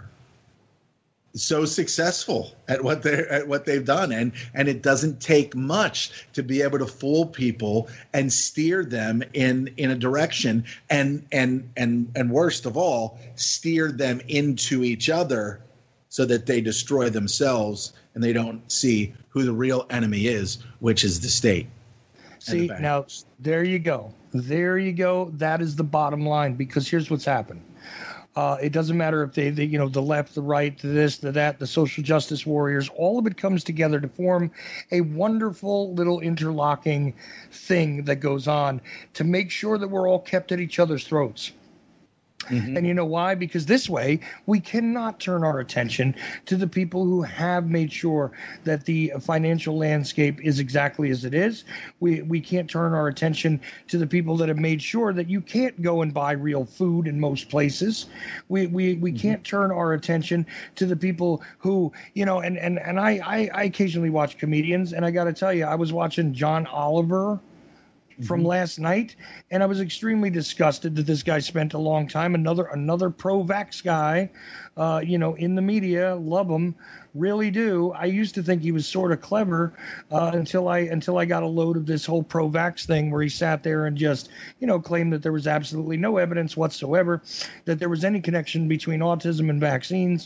so successful at what they've done, and it doesn't take much to be able to fool people and steer them in a direction, and worst of all, steer them into each other, so that they destroy themselves and they don't see who the real enemy is, which is the state. See, now, there you go. There you go. That is the bottom line, because here's what's happened. It doesn't matter if they, the left, the right, the this, the that, the social justice warriors, all of it comes together to form a wonderful little interlocking thing that goes on to make sure that we're all kept at each other's throats. Mm-hmm. And you know why? Because this way we cannot turn our attention to the people who have made sure that the financial landscape is exactly as it is. We can't turn our attention to the people that have made sure that you can't go and buy real food in most places. We can't turn our attention to the people who, and I occasionally watch comedians, and I got to tell you, I was watching John Oliver from last night, and I was extremely disgusted that this guy spent a long time. Another pro-vax guy, in the media, love him, really do. I used to think he was sort of clever until I got a load of this whole pro-vax thing, where he sat there and just claimed that there was absolutely no evidence whatsoever that there was any connection between autism and vaccines.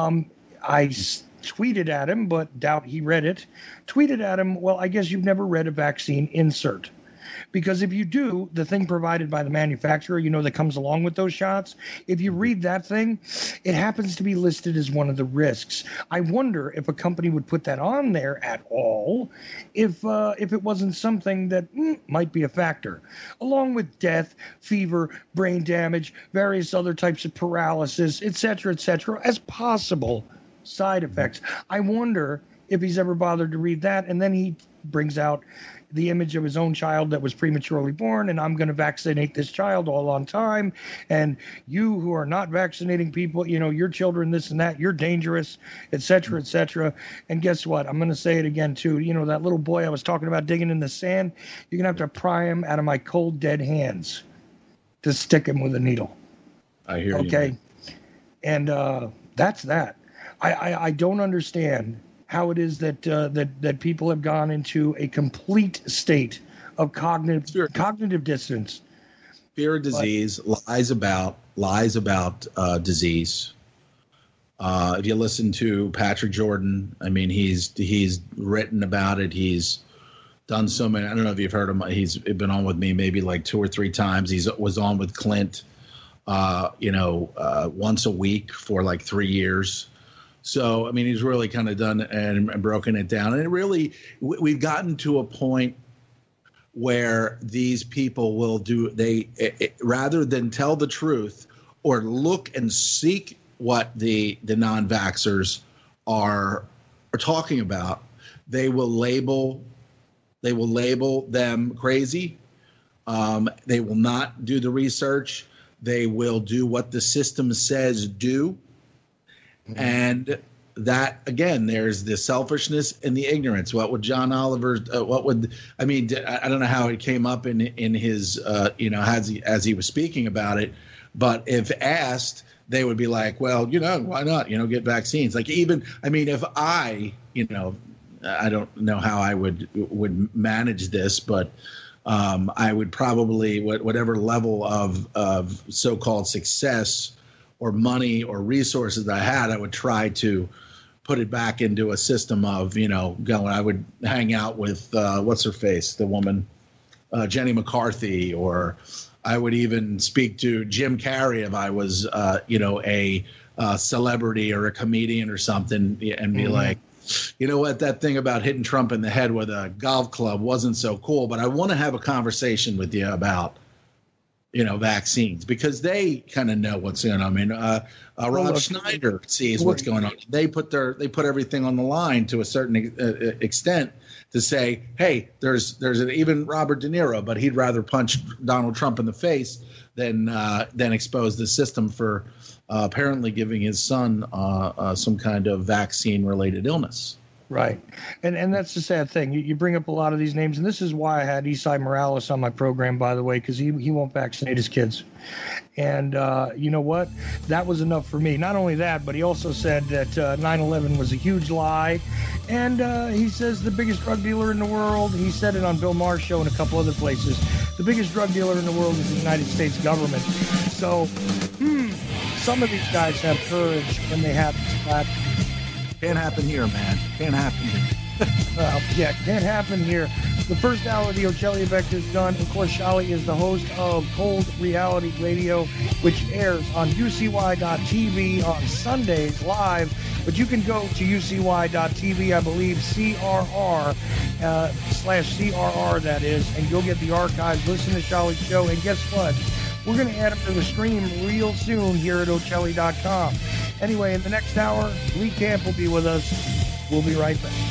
I tweeted at him, but doubt he read it. Tweeted at him, well, I guess you've never read a vaccine insert. Because if you do, the thing provided by the manufacturer, that comes along with those shots, if you read that thing, it happens to be listed as one of the risks. I wonder if a company would put that on there at all if it wasn't something that might be a factor, along with death, fever, brain damage, various other types of paralysis, et cetera, as possible side effects. I wonder if he's ever bothered to read that, and then he brings out the image of his own child that was prematurely born, and I'm going to vaccinate this child all on time. And you who are not vaccinating people, your children, this and that, you're dangerous, et cetera, et cetera. And guess what? I'm going to say it again, too. That little boy I was talking about digging in the sand, you're going to have to pry him out of my cold, dead hands to stick him with a needle. I hear you. Okay. And that's that. I don't understand how it is that people have gone into a complete state of cognitive dissonance. Fear of disease, lies about disease. If you listen to Patrick Jordan, I mean, he's written about it. He's done so many. I don't know if you've heard him. He's been on with me maybe like 2 or 3 times. He was on with Clint, once a week for like 3 years. So, I mean, he's really kind of done and broken it down. And it really, we've gotten to a point where these people will rather than tell the truth or look and seek what the non-vaxxers are talking about, they will label them crazy. They will not do the research. They will do what the system says do. And that, again, there's the selfishness and the ignorance. What would John Oliver, I don't know how it came up in his, as he was speaking about it. But if asked, they would be like, well, why not, get vaccines? Like if I don't know how I would manage this, but I would probably, whatever level of so-called success or money or resources I had, I would try to put it back into a system of, I would hang out with, what's her face, the woman, Jenny McCarthy, or I would even speak to Jim Carrey if I was, a celebrity or a comedian or something, and be like, you know what, that thing about hitting Trump in the head with a golf club wasn't so cool, but I want to have a conversation with you about, vaccines, because they kind of know what's going on. I mean, Rob Schneider sees what's going on. They put everything on the line to a certain extent to say, hey, there's even Robert De Niro, but he'd rather punch Donald Trump in the face than expose the system for apparently giving his son some kind of vaccine-related illness. Right. And that's the sad thing. You bring up a lot of these names, and this is why I had Esai Morales on my program, by the way, because he won't vaccinate his kids. And you know what? That was enough for me. Not only that, but he also said that 9/11 was a huge lie. And he says the biggest drug dealer in the world, he said it on Bill Maher's show and a couple other places, the biggest drug dealer in the world is the United States government. So some of these guys have courage when they have this platform. Can't happen here, man. Can't happen here. Can't happen here. The first hour of the O'Kelly Effect is done. Of course, Shali is the host of Cold Reality Radio, which airs on UCY.TV on Sundays live. But you can go to UCY.TV, I believe, CRR, /CRR, that is, and you'll get the archives, listen to Shali's show, and guess what? We're going to add them to the stream real soon here at O'Kelly.com. Anyway, in the next hour, Lee Camp will be with us. We'll be right back.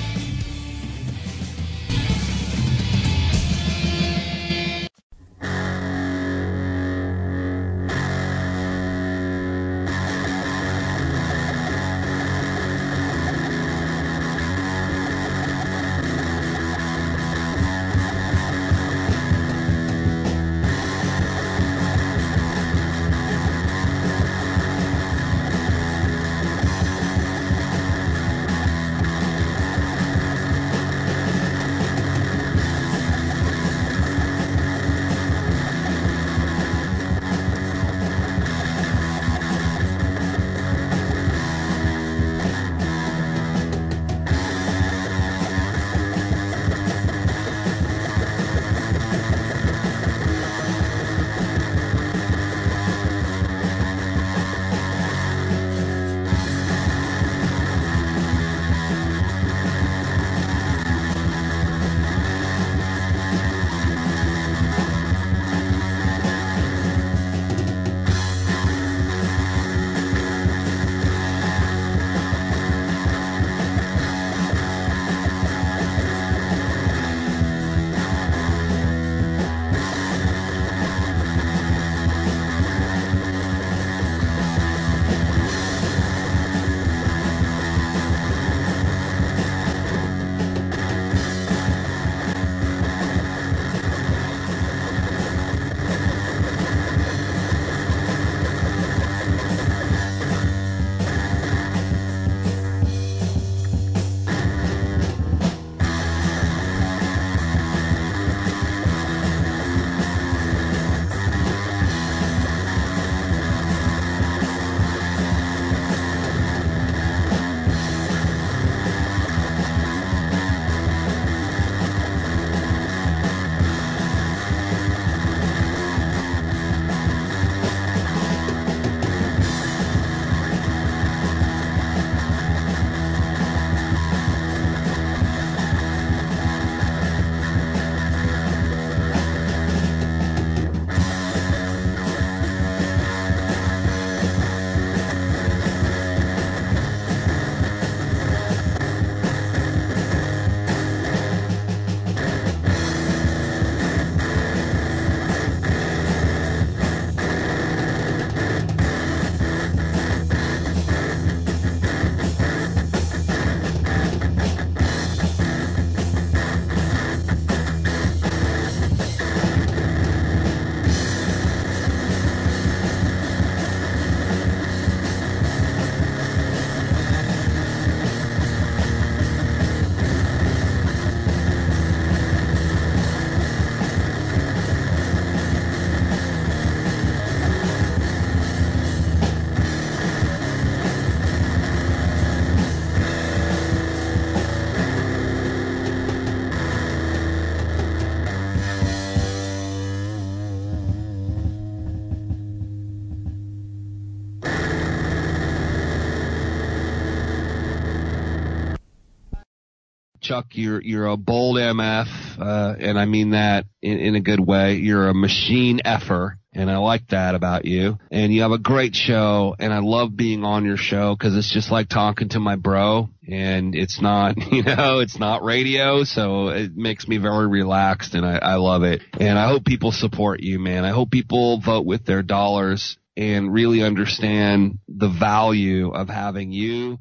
Chuck, you're a bold MF, and I mean that in a good way. You're a machine effer, and I like that about you. And you have a great show, and I love being on your show because it's just like talking to my bro, and it's not, it's not radio, so it makes me very relaxed, and I love it. And I hope people support you, man. I hope people vote with their dollars and really understand the value of having you.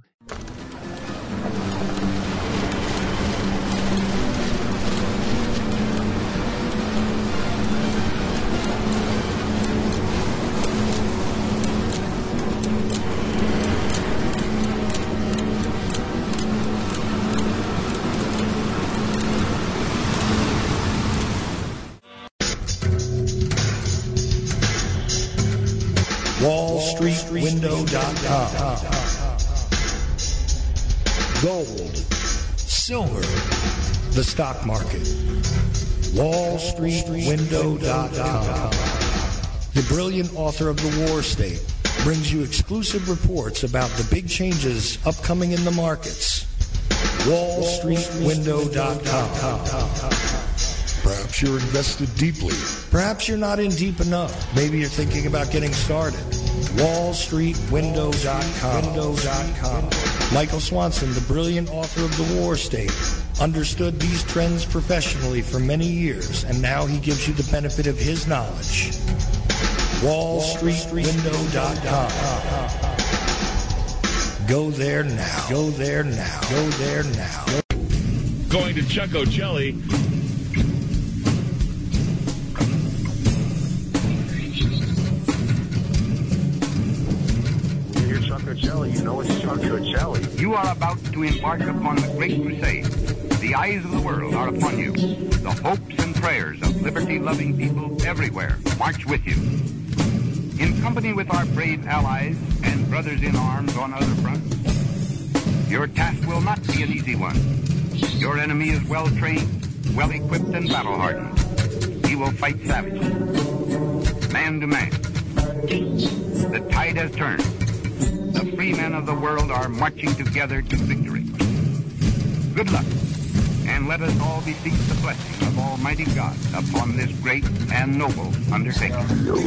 WallStreetWindow.com. Gold, silver, the stock market. WallStreetWindow.com. The brilliant author of The War State brings you exclusive reports about the big changes upcoming in the markets. WallStreetWindow.com. Perhaps you're invested deeply. Perhaps you're not in deep enough. Maybe you're thinking about getting started. WallStreetWindow.com. Michael Swanson, the brilliant author of The War State, understood these trends professionally for many years, and now he gives you the benefit of his knowledge. WallStreetWindow.com. Go there now. Go there now. Go there now. Going to Chuck O'Celli. You know it's Chuck O'Celli. You are about to embark upon the great crusade. The eyes of the world are upon you. The hopes and prayers of liberty-loving people everywhere march with you. In company with our brave allies and brothers in arms on other fronts, your task will not be an easy one. Your enemy is well-trained, well-equipped, and battle-hardened. He will fight savagely, man to man. The tide has turned. The free men of the world are marching together to victory. Good luck, and let us all beseech the blessing of Almighty God upon this great and noble undertaking.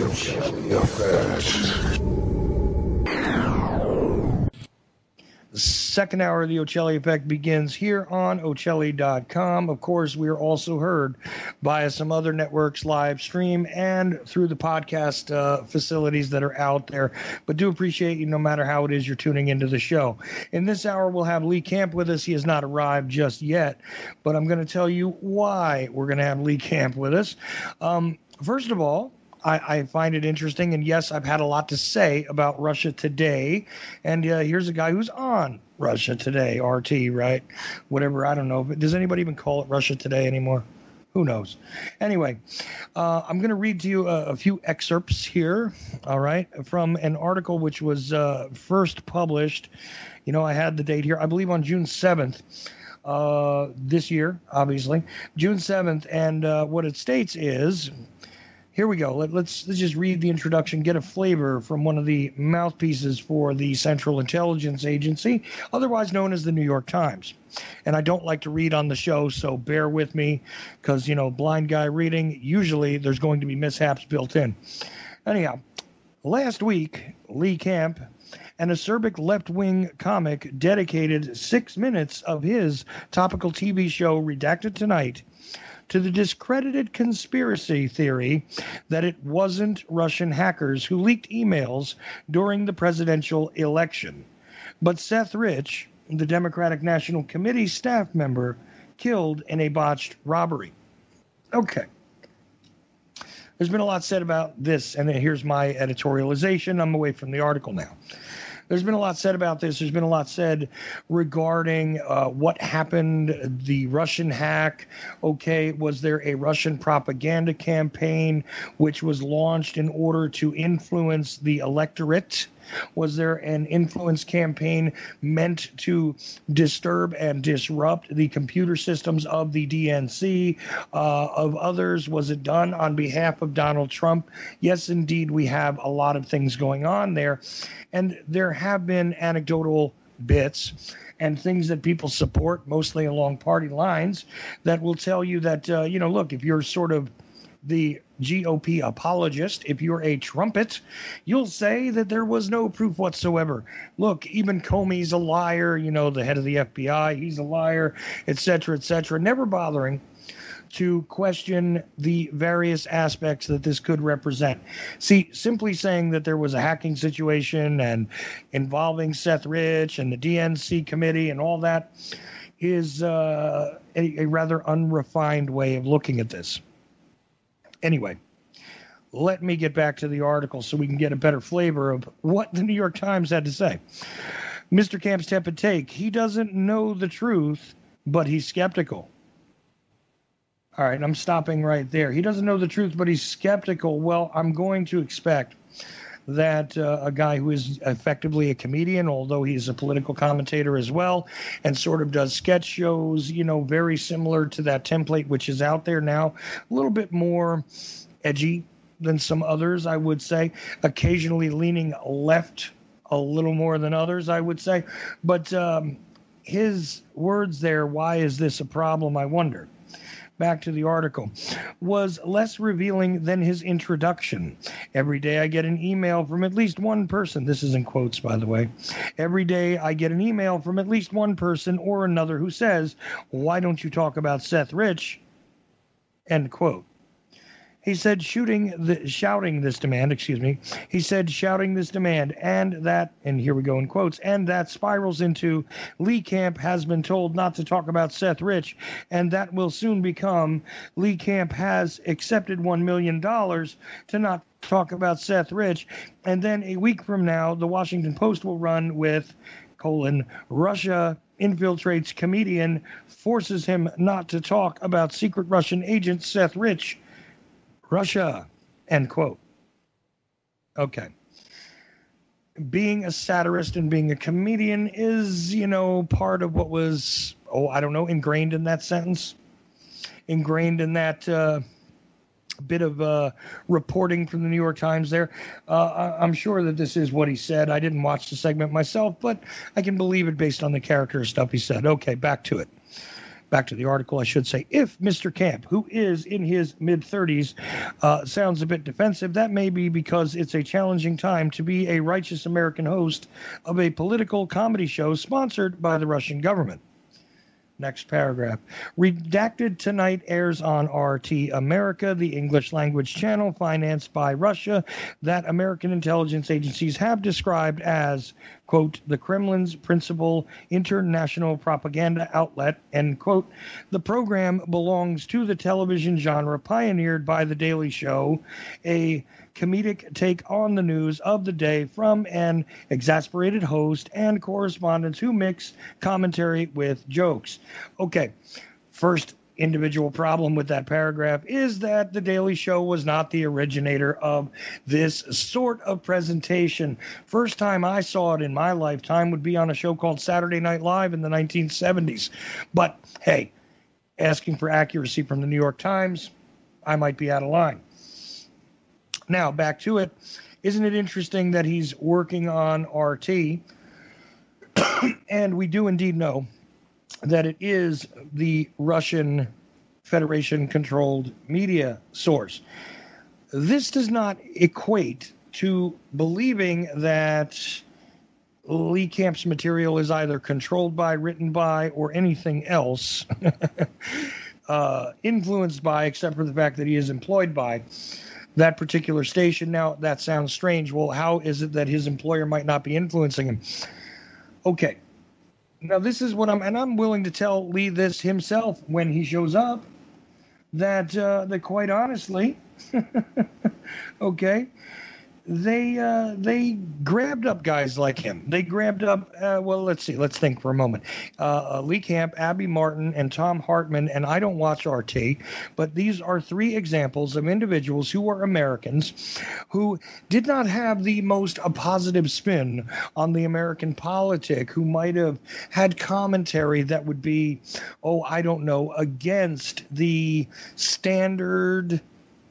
The second hour of the O'Celli Effect begins here on O'Celli.com. Of course, we are also heard by some other networks live stream and through the podcast facilities that are out there. But do appreciate you no matter how it is you're tuning into the show. In this hour, we'll have Lee Camp with us. He has not arrived just yet, but I'm going to tell you why we're going to have Lee Camp with us. First of all, I find it interesting, and yes, I've had a lot to say about Russia Today, and here's a guy who's on Russia Today, RT, right? Whatever, I don't know. Does anybody even call it Russia Today anymore? Who knows? Anyway, I'm going to read to you a few excerpts here, all right, from an article which was first published. I had the date here, I believe on June 7th. This year, obviously, June 7th, and what it states is... Here we go. Let's just read the introduction, get a flavor from one of the mouthpieces for the Central Intelligence Agency, otherwise known as the New York Times. And I don't like to read on the show, so bear with me because, blind guy reading, usually there's going to be mishaps built in. Anyhow, last week, Lee Camp, an acerbic left-wing comic, dedicated 6 minutes of his topical TV show, Redacted Tonight, to the discredited conspiracy theory that it wasn't Russian hackers who leaked emails during the presidential election, but Seth Rich, the Democratic National Committee staff member, killed in a botched robbery. Okay. There's been a lot said about this, and here's my editorialization. I'm away from the article now. There's been a lot said about this. There's been a lot said regarding what happened, the Russian hack. Okay, was there a Russian propaganda campaign which was launched in order to influence the electorate? Was there an influence campaign meant to disturb and disrupt the computer systems of the DNC, of others? Was it done on behalf of Donald Trump? Yes, indeed, we have a lot of things going on there. And there have been anecdotal bits and things that people support, mostly along party lines, that will tell you that, look, if you're sort of the GOP apologist, if you're a trumpet, you'll say that there was no proof whatsoever. Look, even Comey's a liar, the head of the FBI, he's a liar, et cetera, never bothering to question the various aspects that this could represent. See, simply saying that there was a hacking situation and involving Seth Rich and the DNC committee and all that is a rather unrefined way of looking at this. Anyway, let me get back to the article so we can get a better flavor of what the New York Times had to say. Mr. Camp's tepid take. He doesn't know the truth, but he's skeptical. All right, I'm stopping right there. He doesn't know the truth, but he's skeptical. Well, I'm going to expect that a guy who is effectively a comedian, although he's a political commentator as well, and sort of does sketch shows, very similar to that template which is out there now, a little bit more edgy than some others, I would say, occasionally leaning left a little more than others, I would say. But his words there, why is this a problem, I wonder? Back to the article, was less revealing than his introduction. Every day I get an email from at least one person. This is in quotes, by the way. Every day I get an email from at least one person or another who says, why don't you talk about Seth Rich? End quote. He said shouting this demand, and that, and here we go in quotes, and that spirals into Lee Camp has been told not to talk about Seth Rich, and that will soon become Lee Camp has accepted $1 million to not talk about Seth Rich, and then a week from now, the Washington Post will run with, Russia infiltrates comedian, forces him not to talk about secret Russian agent Seth Rich, Russia, end quote. Okay. Being a satirist and being a comedian is, part of what was, ingrained in that sentence, ingrained in that bit of reporting from the New York Times there. I'm sure that this is what he said. I didn't watch the segment myself, but I can believe it based on the character stuff he said. Okay, back to it. Back to the article, I should say. If Mr. Camp, who is in his mid-30s, sounds a bit defensive, that may be because it's a challenging time to be a righteous American host of a political comedy show sponsored by the Russian government. Next paragraph. Redacted tonight airs on RT America, the English language channel financed by Russia that American intelligence agencies have described as, quote, the Kremlin's principal international propaganda outlet, end quote. The program belongs to the television genre pioneered by The Daily Show, a comedic take on the news of the day from an exasperated host and correspondents who mix commentary with jokes. Okay, first individual problem with that paragraph is that The Daily Show was not the originator of this sort of presentation. First time I saw it in my lifetime would be on a show called Saturday Night Live in the 1970s. But hey, asking for accuracy from the New York Times, I might be out of line. Now, back to it. Isn't it interesting that he's working on RT? And we do indeed know that it is the Russian Federation-controlled media source. This does not equate to believing that Lee Camp's material is either controlled by, written by, or anything else influenced by, except for the fact that he is employed by that particular station. Now, that sounds strange. Well, how is it that his employer might not be influencing him? Okay. Now, this is what I'm willing to tell Lee this himself when he shows up, that quite honestly, okay, they grabbed up guys like him. They grabbed up, let's think for a moment. Lee Camp, Abby Martin, and Tom Hartman, and I don't watch RT, but these are three examples of individuals who are Americans who did not have the most positive spin on the American politic, who might have had commentary that would be, against the standard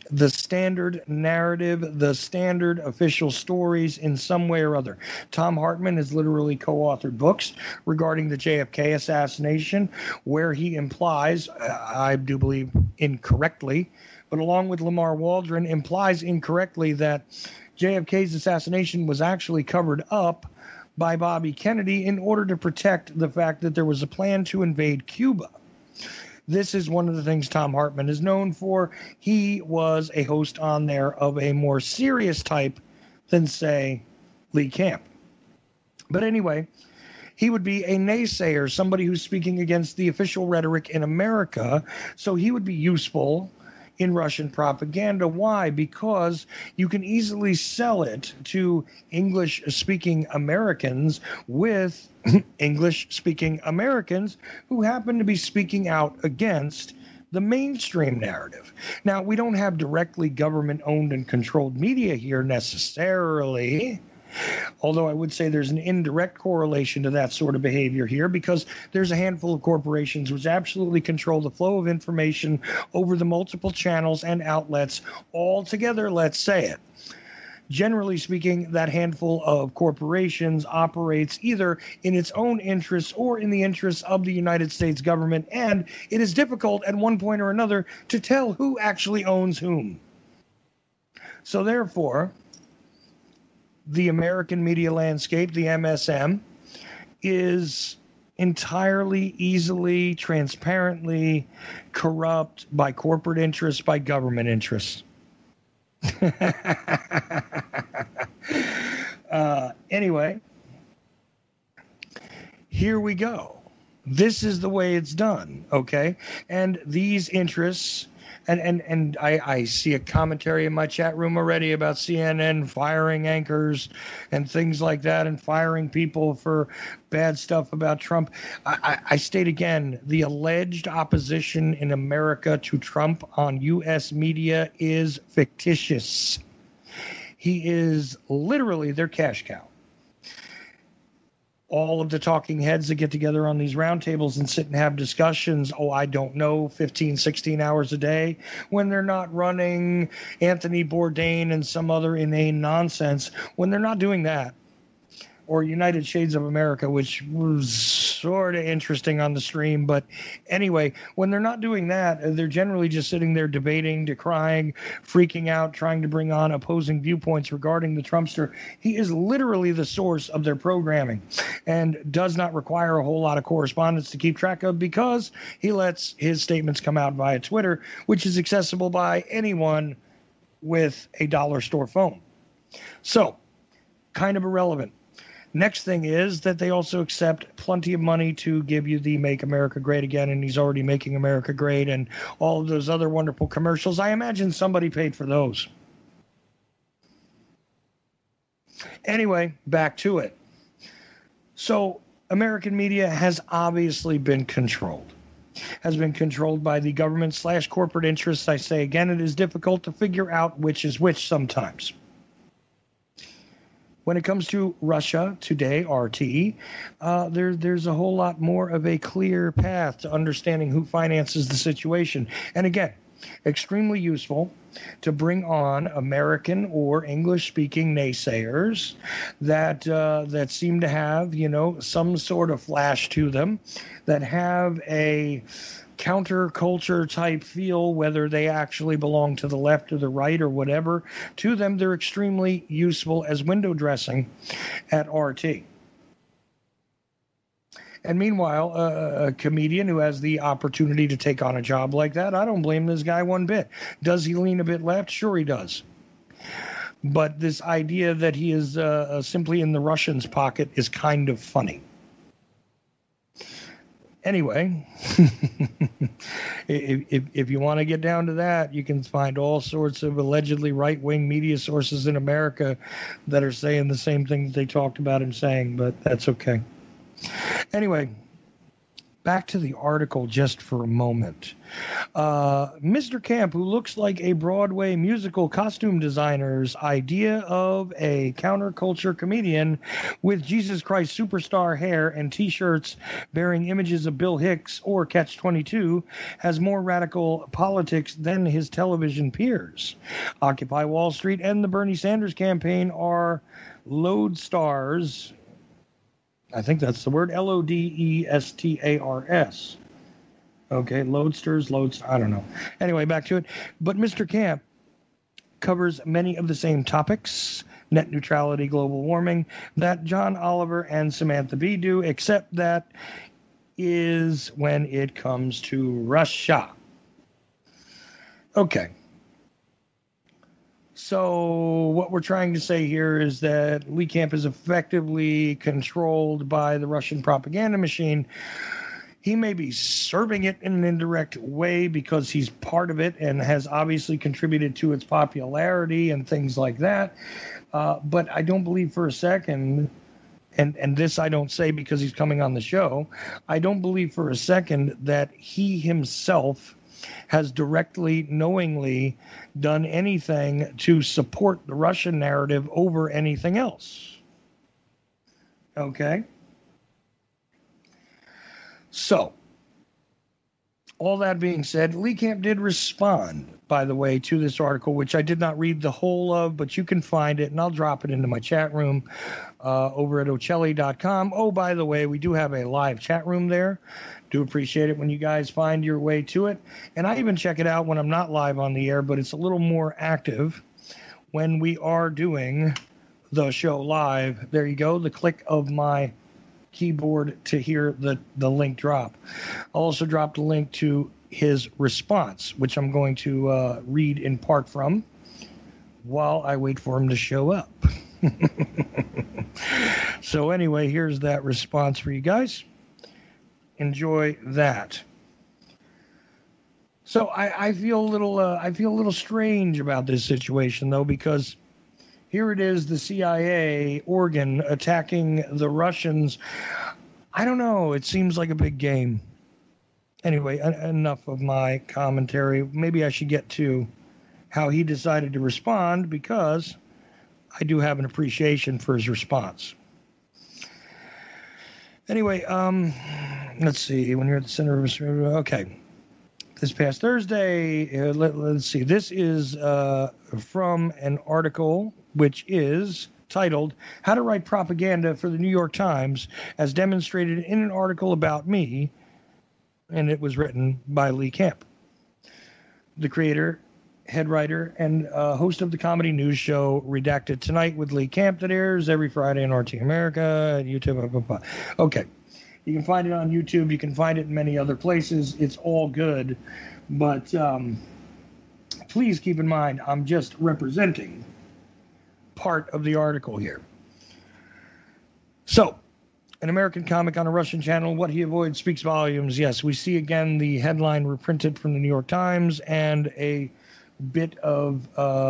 the standard narrative, the standard official stories in some way or other. Tom Hartman has literally co-authored books regarding the JFK assassination, where he implies, I do believe incorrectly, but along with Lamar Waldron, implies incorrectly that JFK's assassination was actually covered up by Bobby Kennedy in order to protect the fact that there was a plan to invade Cuba. This is one of the things Tom Hartman is known for. He was a host on there of a more serious type than, say, Lee Camp. But anyway, he would be a naysayer, somebody who's speaking against the official rhetoric in America, so he would be useful in Russian propaganda. Why? Because you can easily sell it to English-speaking Americans with English-speaking Americans who happen to be speaking out against the mainstream narrative. Now, we don't have directly government-owned and controlled media here necessarily, although I would say there's an indirect correlation to that sort of behavior here, because there's a handful of corporations which absolutely control the flow of information over the multiple channels and outlets all together, let's say it. Generally speaking, that handful of corporations operates either in its own interests or in the interests of the United States government, and it is difficult at one point or another to tell who actually owns whom. So therefore, the American media landscape, the MSM, is entirely, easily, transparently corrupt by corporate interests, by government interests. Anyway, here we go. This is the way it's done, okay? And these interests... And I see a commentary in my chat room already about CNN firing anchors and things like that, and firing people for bad stuff about Trump. I state again, the alleged opposition in America to Trump on U.S. media is fictitious. He is literally their cash cow. All of the talking heads that get together on these roundtables and sit and have discussions, 15, 16 hours a day, when they're not running Anthony Bourdain and some other inane nonsense, when they're not doing that, or United Shades of America, which was sort of interesting on the stream. But anyway, when they're not doing that, they're generally just sitting there debating, decrying, freaking out, trying to bring on opposing viewpoints regarding the Trumpster. He is literally the source of their programming and does not require a whole lot of correspondence to keep track of, because he lets his statements come out via Twitter, which is accessible by anyone with a dollar store phone. So, kind of irrelevant. Next thing is that they also accept plenty of money to give you the Make America Great Again, and he's already making America great, and all of those other wonderful commercials. I imagine somebody paid for those. Anyway, back to it. So American media has obviously been controlled. Has been controlled by the government / corporate interests. I say again, it is difficult to figure out which is which sometimes. When it comes to Russia today, RT, there's a whole lot more of a clear path to understanding who finances the situation. And again, extremely useful to bring on American or English-speaking naysayers that seem to have, some sort of flash to them, that have a counterculture type feel, whether they actually belong to the left or the right or whatever. To them, they're extremely useful as window dressing at RT. And meanwhile, a comedian who has the opportunity to take on a job like that, I don't blame this guy one bit. Does he lean a bit left? Sure he does. But this idea that he is simply in the Russians' pocket is kind of funny. Anyway, if you want to get down to that, you can find all sorts of allegedly right-wing media sources in America that are saying the same thing that they talked about him saying, but that's okay. Anyway, back to the article just for a moment. Mr. Camp, who looks like a Broadway musical costume designer's idea of a counterculture comedian with Jesus Christ Superstar hair and T-shirts bearing images of Bill Hicks or Catch-22, has more radical politics than his television peers. Occupy Wall Street and the Bernie Sanders campaign are lodestars. I think that's the word, Lodestars. Okay, lodestars, I don't know. Anyway, back to it. But Mr. Camp covers many of the same topics, net neutrality, global warming, that John Oliver and Samantha Bee do, except that is when it comes to Russia. Okay. So what we're trying to say here is that Lee Camp is effectively controlled by the Russian propaganda machine. He may be serving it in an indirect way because he's part of it and has obviously contributed to its popularity and things like that. But I don't believe for a second, and this I don't say because he's coming on the show, I don't believe for a second that he himself has directly, knowingly done anything to support the Russian narrative over anything else. Okay? So, all that being said, Lee Camp did respond, by the way, to this article, which I did not read the whole of, but you can find it, and I'll drop it into my chat room over at Ocelli.com. Oh, by the way, we do have a live chat room there. Do appreciate it when you guys find your way to it. And I even check it out when I'm not live on the air, but it's a little more active when we are doing the show live. There you go, the click of my keyboard to hear the link drop. I'll also drop the link to his response, which I'm going to read in part from while I wait for him to show up. So anyway, here's that response for you guys. Enjoy that. So I feel a little strange about this situation though, because here it is, the CIA organ attacking the Russians. I don't know. It seems like a big game. Anyway, enough of my commentary. Maybe I should get to how he decided to respond, because I do have an appreciation for his response. Anyway, let's see. When you're at the center of a... Okay. This past Thursday, let's see. This is from an article which is titled How to Write Propaganda for the New York Times, as demonstrated in an article about me, and it was written by Lee Camp, the creator, head writer, and host of the comedy news show Redacted Tonight with Lee Camp that airs every Friday on RT America, YouTube, blah, blah, blah. Okay. You can find it on YouTube. You can find it in many other places. It's all good. But please keep in mind, I'm just representing part of the article here. So, an American comic on a Russian channel, what he avoids speaks volumes. Yes, we see again the headline reprinted from the New York Times and a bit of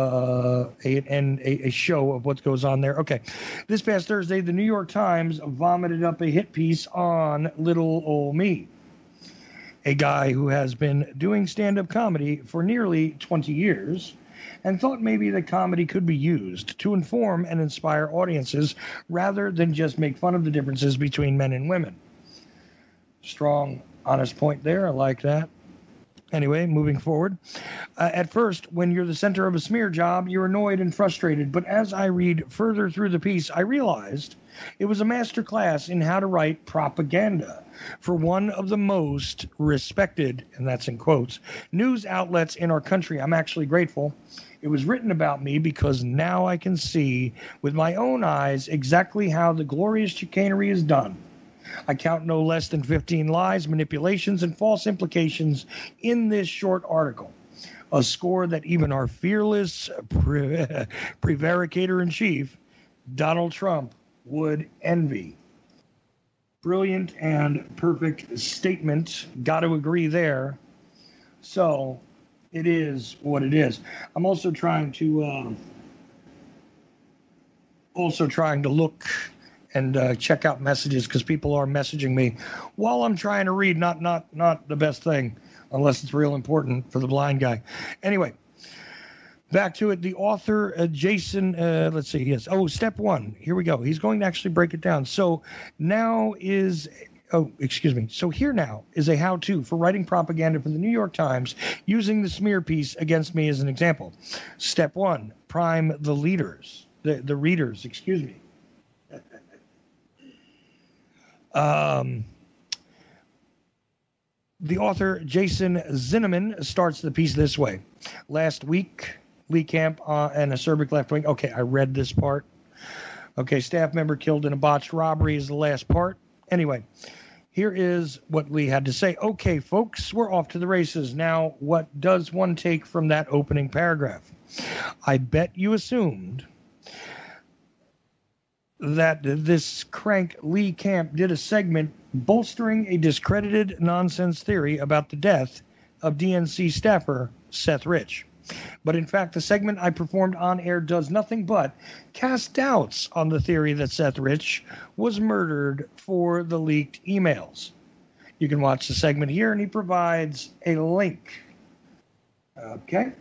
a show of what goes on there. Okay. This past Thursday, the New York Times vomited up a hit piece on little old me, a guy who has been doing stand-up comedy for nearly 20 years and thought maybe that comedy could be used to inform and inspire audiences rather than just make fun of the differences between men and women. Strong, honest point there. I like that. Anyway, moving forward. At first, when you're the center of a smear job, you're annoyed and frustrated. But as I read further through the piece, I realized it was a master class in how to write propaganda for one of the most respected, and that's in quotes, news outlets in our country. I'm actually grateful. It was written about me because now I can see with my own eyes exactly how the glorious chicanery is done. I count no less than 15 lies, manipulations, and false implications in this short article. A score that even our fearless prevaricator-in-chief, Donald Trump, would envy. Brilliant and perfect statement. Got to agree there. So, it is what it is. I'm also trying to look and check out messages, because people are messaging me while I'm trying to read. Not the best thing, unless it's real important for the blind guy. Anyway, back to it. The author, Jason, let's see. Yes. Oh, step one. Here we go. He's going to actually break it down. So now is. Oh, excuse me. So here now is a how-to for writing propaganda for the New York Times using the smear piece against me as an example. Step one, prime the readers, excuse me. The author, Jason Zinnemann, starts the piece this way. Last week, Lee Camp and acerbic left wing. Okay, I read this part. Okay, staff member killed in a botched robbery is the last part. Anyway, here is what Lee had to say. Okay, folks, we're off to the races. Now, what does one take from that opening paragraph? I bet you assumed that this crank Lee Camp did a segment bolstering a discredited nonsense theory about the death of DNC staffer Seth Rich. But in fact, the segment I performed on air does nothing but cast doubts on the theory that Seth Rich was murdered for the leaked emails. You can watch the segment here, and he provides a link. Okay.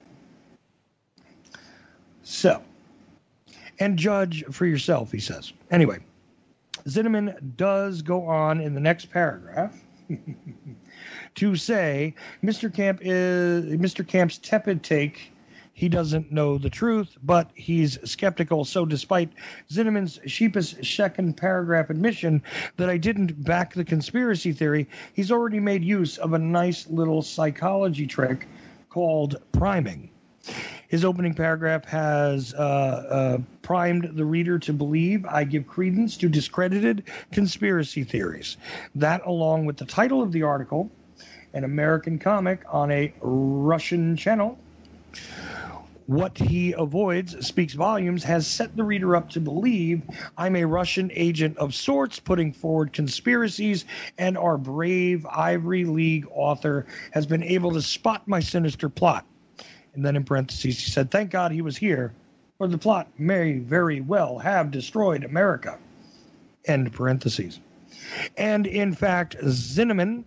So, and judge for yourself, he says. Anyway, Zinnemann does go on in the next paragraph to say Mr. Camp's tepid take. He doesn't know the truth, but he's skeptical. So despite Zinnemann's sheepish second paragraph admission that I didn't back the conspiracy theory, he's already made use of a nice little psychology trick called priming. His opening paragraph has primed the reader to believe I give credence to discredited conspiracy theories. That, along with the title of the article, an American comic on a Russian channel, what he avoids speaks volumes, has set the reader up to believe I'm a Russian agent of sorts putting forward conspiracies, and our brave Ivory League author has been able to spot my sinister plot. And then in parentheses, he said, thank God he was here, or the plot may very well have destroyed America. End parentheses. And in fact, Zinnemann,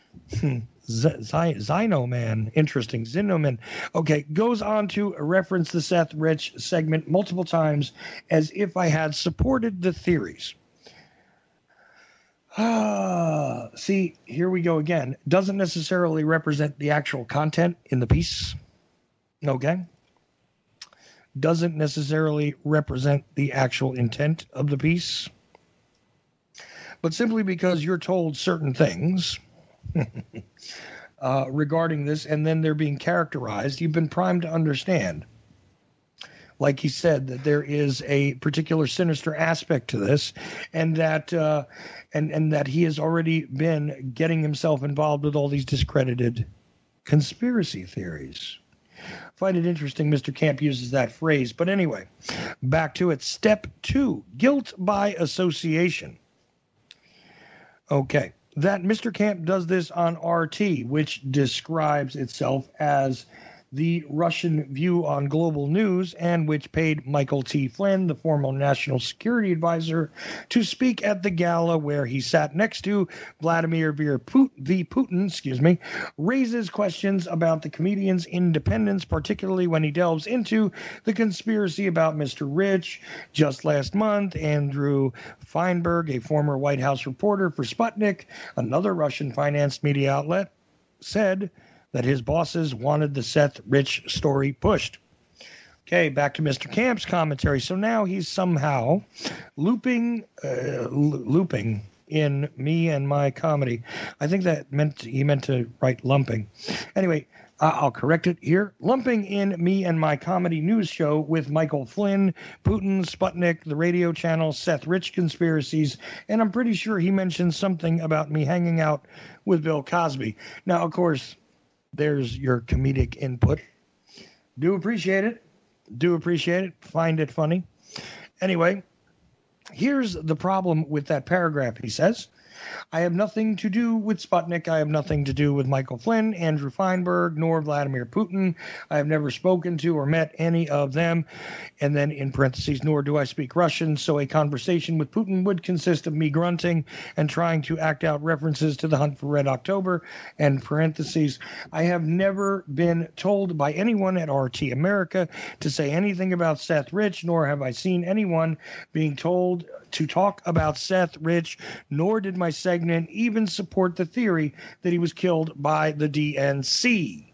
Zinnemann, interesting, Zinnemann, okay, goes on to reference the Seth Rich segment multiple times as if I had supported the theories. See, here we go again. Doesn't necessarily represent the actual content in the piece. Okay? Doesn't necessarily represent the actual intent of the piece. But simply because you're told certain things regarding this, and then they're being characterized, you've been primed to understand, like he said, that there is a particular sinister aspect to this, and that and that he has already been getting himself involved with all these discredited conspiracy theories. Find it interesting Mr. Camp uses that phrase. But anyway, back to it. Step 2, guilt by association. Okay, that Mr. Camp does this on RT, which describes itself as the Russian view on global news, and which paid Michael T. Flynn, the former national security advisor, to speak at the gala where he sat next to Vladimir V. Putin, raises questions about the comedian's independence, particularly when he delves into the conspiracy about Mr. Rich. Just last month, Andrew Feinberg, a former White House reporter for Sputnik, another Russian-financed media outlet, said that his bosses wanted the Seth Rich story pushed. Okay, back to Mr. Camp's commentary. So now he's somehow looping in me and my comedy. I think that he meant to write lumping. Anyway, I'll correct it here. Lumping in me and my comedy news show with Michael Flynn, Putin, Sputnik, the radio channel, Seth Rich conspiracies, and I'm pretty sure he mentioned something about me hanging out with Bill Cosby. Now, of course, there's your comedic input. Do appreciate it. Find it funny. Anyway, here's the problem with that paragraph, he says. I have nothing to do with Sputnik. I have nothing to do with Michael Flynn, Andrew Feinberg, nor Vladimir Putin. I have never spoken to or met any of them. And then in parentheses, nor do I speak Russian. So a conversation with Putin would consist of me grunting and trying to act out references to the Hunt for Red October. And parentheses, I have never been told by anyone at RT America to say anything about Seth Rich, nor have I seen anyone being told to talk about Seth Rich, nor did my segment even support the theory that he was killed by the DNC.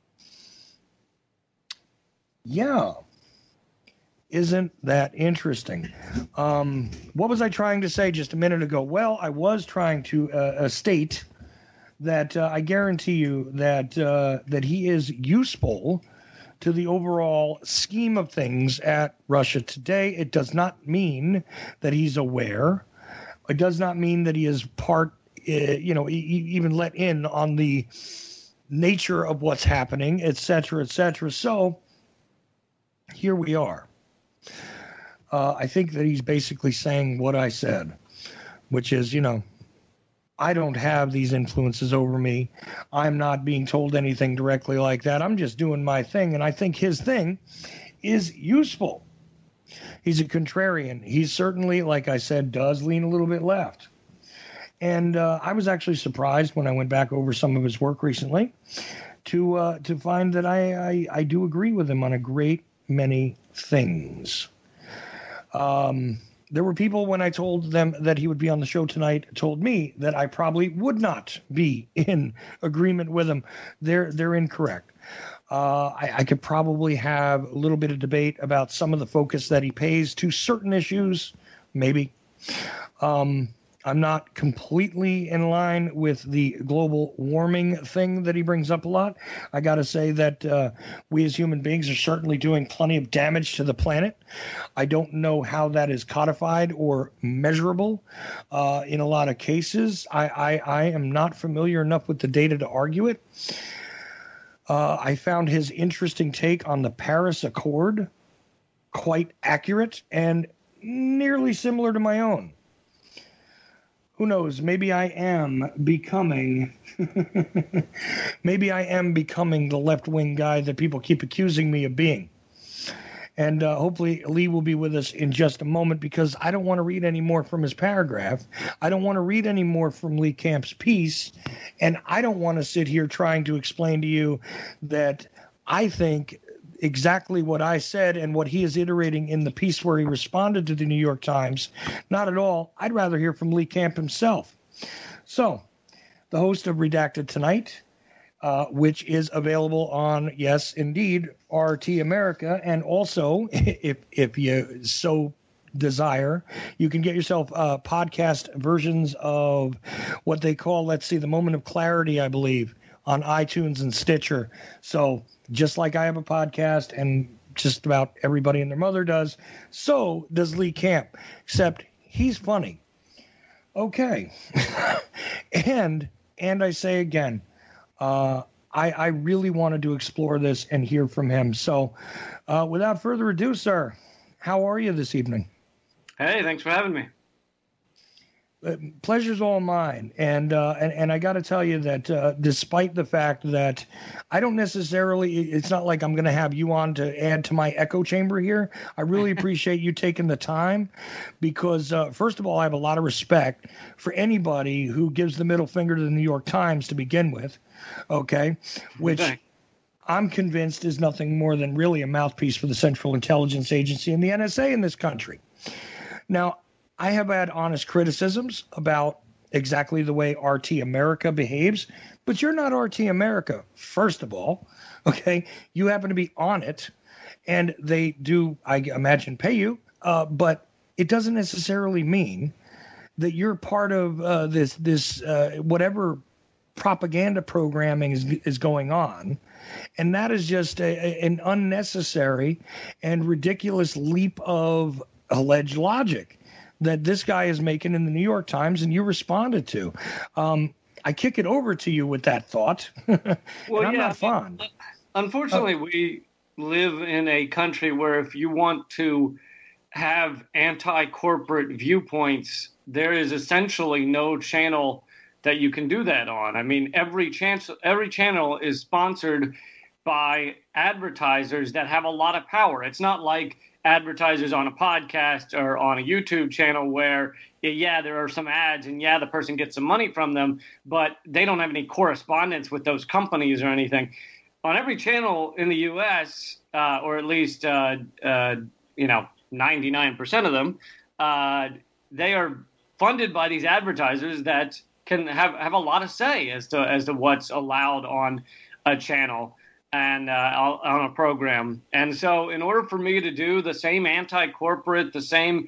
Yeah. Isn't that interesting? What was I trying to say just a minute ago? Well, I was trying to state that I guarantee you that he is useful to the overall scheme of things at Russia Today. It does not mean that he's aware. It does not mean that he is part, even let in on the nature of what's happening, et cetera, et cetera. So here we are. I think that he's basically saying what I said, which is, I don't have these influences over me. I'm not being told anything directly like that. I'm just doing my thing. And I think his thing is useful. He's a contrarian. He certainly, like I said, does lean a little bit left. And I was actually surprised when I went back over some of his work recently to find that I do agree with him on a great many things. There were people, when I told them that he would be on the show tonight, told me that I probably would not be in agreement with him. They're incorrect. I could probably have a little bit of debate about some of the focus that he pays to certain issues, maybe. I'm not completely in line with the global warming thing that he brings up a lot. I got to say that we as human beings are certainly doing plenty of damage to the planet. I don't know how that is codified or measurable in a lot of cases. I am not familiar enough with the data to argue it. I found his interesting take on the Paris Accord quite accurate and nearly similar to my own. Who knows? Maybe I am becoming the left-wing guy that people keep accusing me of being. And hopefully Lee will be with us in just a moment, because I don't want to read any more from his paragraph. I don't want to read any more from Lee Camp's piece. And I don't want to sit here trying to explain to you that I think exactly what I said and what he is iterating in the piece where he responded to the New York Times. Not at all. I'd rather hear from Lee Camp himself. So, the host of Redacted Tonight, which is available on, yes, indeed, RT America, and also, if you so desire, you can get yourself podcast versions of what they call, the Moment of Clarity, I believe, on iTunes and Stitcher. So, just like I have a podcast and just about everybody and their mother does, so does Lee Camp, except he's funny. Okay. and I say again, I really wanted to explore this and hear from him. So without further ado, sir, how are you this evening? Hey, thanks for having me. Pleasure's all mine, and I got to tell you that despite the fact that I don't necessarily, it's not like I'm going to have you on to add to my echo chamber here. I really appreciate you taking the time, because first of all, I have a lot of respect for anybody who gives the middle finger to the New York Times to begin with, okay, which I'm convinced is nothing more than really a mouthpiece for the Central Intelligence Agency and the NSA in this country. Now, I have had honest criticisms about exactly the way RT America behaves, but you're not RT America, first of all, okay? You happen to be on it, and they do, I imagine, pay you, but it doesn't necessarily mean that you're part of this whatever propaganda programming is going on, and that is just an unnecessary and ridiculous leap of alleged logic that this guy is making in the New York Times, and you responded to. I kick it over to you with that thought. Well, I'm not fond. Unfortunately, we live in a country where if you want to have anti-corporate viewpoints, there is essentially no channel that you can do that on. I mean, every channel is sponsored by advertisers that have a lot of power. It's not like advertisers on a podcast or on a YouTube channel where, yeah, there are some ads and yeah, the person gets some money from them, but they don't have any correspondence with those companies or anything. On every channel in the U.S., or at least 99% of them, they are funded by these advertisers that can have a lot of say as to what's allowed on a channel and on a program. And so in order for me to do the same anti-corporate, the same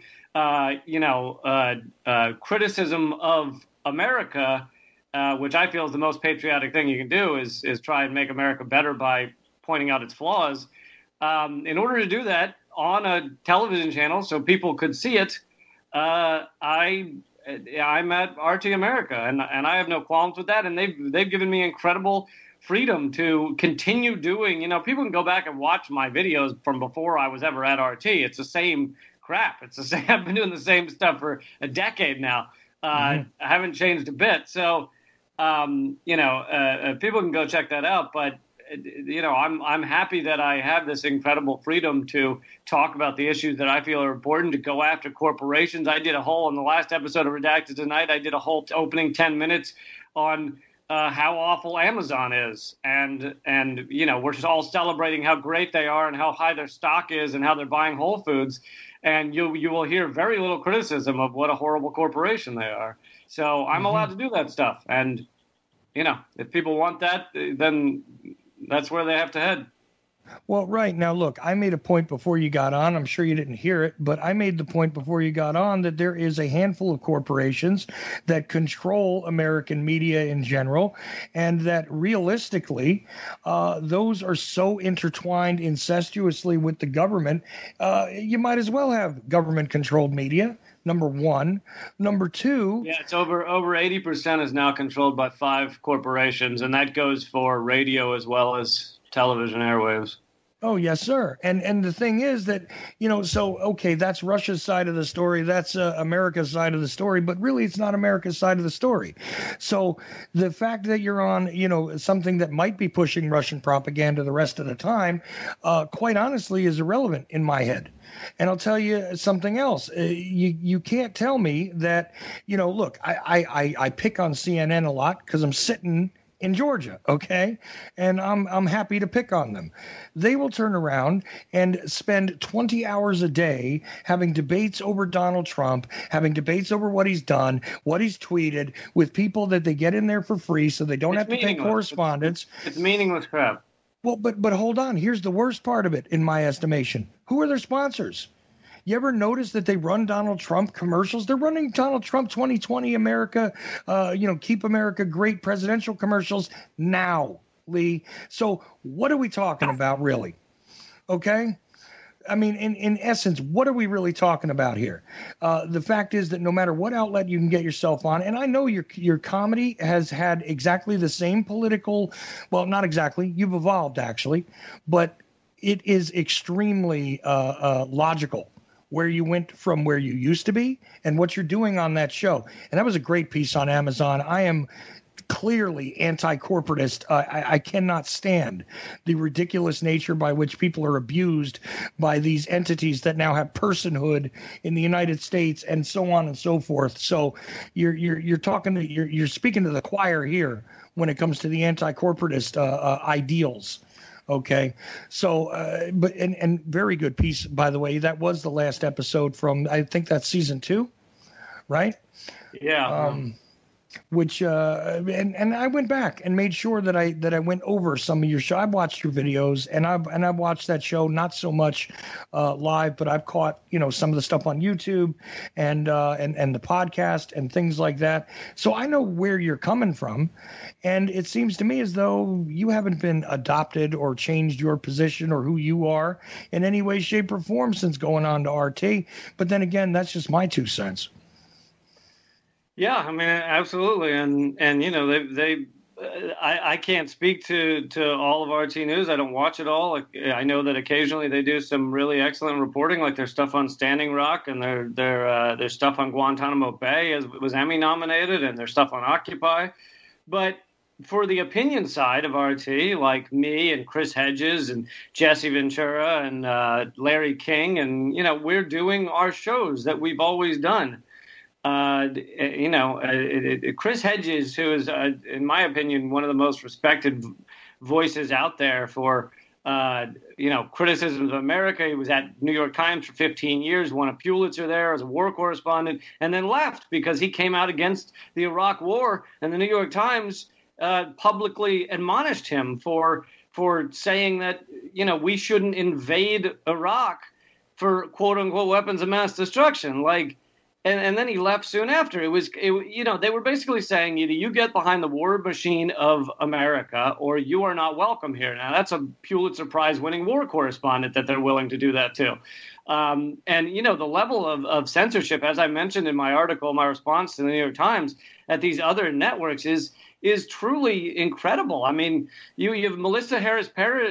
criticism of America, which I feel is the most patriotic thing you can do, is try and make America better by pointing out its flaws. In order to do that on a television channel so people could see it, I'm at RT America, and I have no qualms with that. And they've given me incredible freedom to continue doing. People can go back and watch my videos from before I was ever at RT. It's the same crap. It's the same. I've been doing the same stuff for a decade now. I haven't changed a bit. So, people can go check that out. But I'm happy that I have this incredible freedom to talk about the issues that I feel are important, to go after corporations. I did a whole, on the last episode of Redacted Tonight, I did a whole opening 10 minutes on how awful Amazon is. And we're just all celebrating how great they are and how high their stock is and how they're buying Whole Foods. And you will hear very little criticism of what a horrible corporation they are. So I'm allowed to do that stuff. And, if people want that, then that's where they have to head. Well, right. Now, look, I made a point before you got on. I'm sure you didn't hear it, but I made the point before you got on that there is a handful of corporations that control American media in general, and that realistically, those are so intertwined incestuously with the government, you might as well have government-controlled media. Number one. Number two. Yeah, it's over 80% is now controlled by 5 corporations, and that goes for radio as well as television airwaves. Oh, yes, sir. And the thing is that, okay, that's Russia's side of the story. That's America's side of the story. But really, it's not America's side of the story. So the fact that you're on, something that might be pushing Russian propaganda the rest of the time, quite honestly, is irrelevant in my head. And I'll tell you something else. You can't tell me that, look, I pick on CNN a lot because I'm sitting in Georgia, okay? And I'm happy to pick on them. They will turn around and spend 20 hours a day having debates over Donald Trump, having debates over what he's done, what he's tweeted, with people that they get in there for free so they don't have to pay correspondence. It's meaningless crap. Well, but hold on. Here's the worst part of it, in my estimation. Who are their sponsors? You ever notice that they run Donald Trump commercials? They're running Donald Trump 2020 America, Keep America Great presidential commercials now, Lee. So what are we talking about, really? Okay? I mean, in essence, what are we really talking about here? The fact is that no matter what outlet you can get yourself on, and I know your comedy has had exactly the same political, well, not exactly, you've evolved actually, but it is extremely logical where you went from where you used to be and what you're doing on that show. And that was a great piece on Amazon. I am clearly anti-corporatist. I cannot stand the ridiculous nature by which people are abused by these entities that now have personhood in the United States and so on and so forth. So you're speaking to the choir here when it comes to the anti-corporatist ideals. Okay. So, but very good piece, by the way. That was the last episode from, I think that's season 2, right? Yeah. Which and I went back and made sure that I went over some of your show. I watched your videos and I've watched that show, not so much live, but I've caught some of the stuff on YouTube and the podcast and things like that. So I know where you're coming from, and it seems to me as though you haven't been adopted or changed your position or who you are in any way, shape, or form since going on to RT. But then again, that's just my 2 cents. Yeah, I mean, absolutely, and they I can't speak to all of RT News. I don't watch it all. I know that occasionally they do some really excellent reporting, like their stuff on Standing Rock and their stuff on Guantanamo Bay was Emmy nominated, and their stuff on Occupy. But for the opinion side of RT, like me and Chris Hedges and Jesse Ventura and Larry King, and we're doing our shows that we've always done. Chris Hedges, who is, in my opinion, one of the most respected voices out there for, criticisms of America. He was at New York Times for 15 years, won a Pulitzer there as a war correspondent, and then left because he came out against the Iraq War, and the New York Times publicly admonished him for saying that, we shouldn't invade Iraq for quote unquote weapons of mass destruction. And then he left soon after. They were basically saying either you get behind the war machine of America or you are not welcome here. Now, that's a Pulitzer Prize winning war correspondent that they're willing to do that too. The level of censorship, as I mentioned in my article, my response to the New York Times, at these other networks is truly incredible. I mean, you have Melissa Harris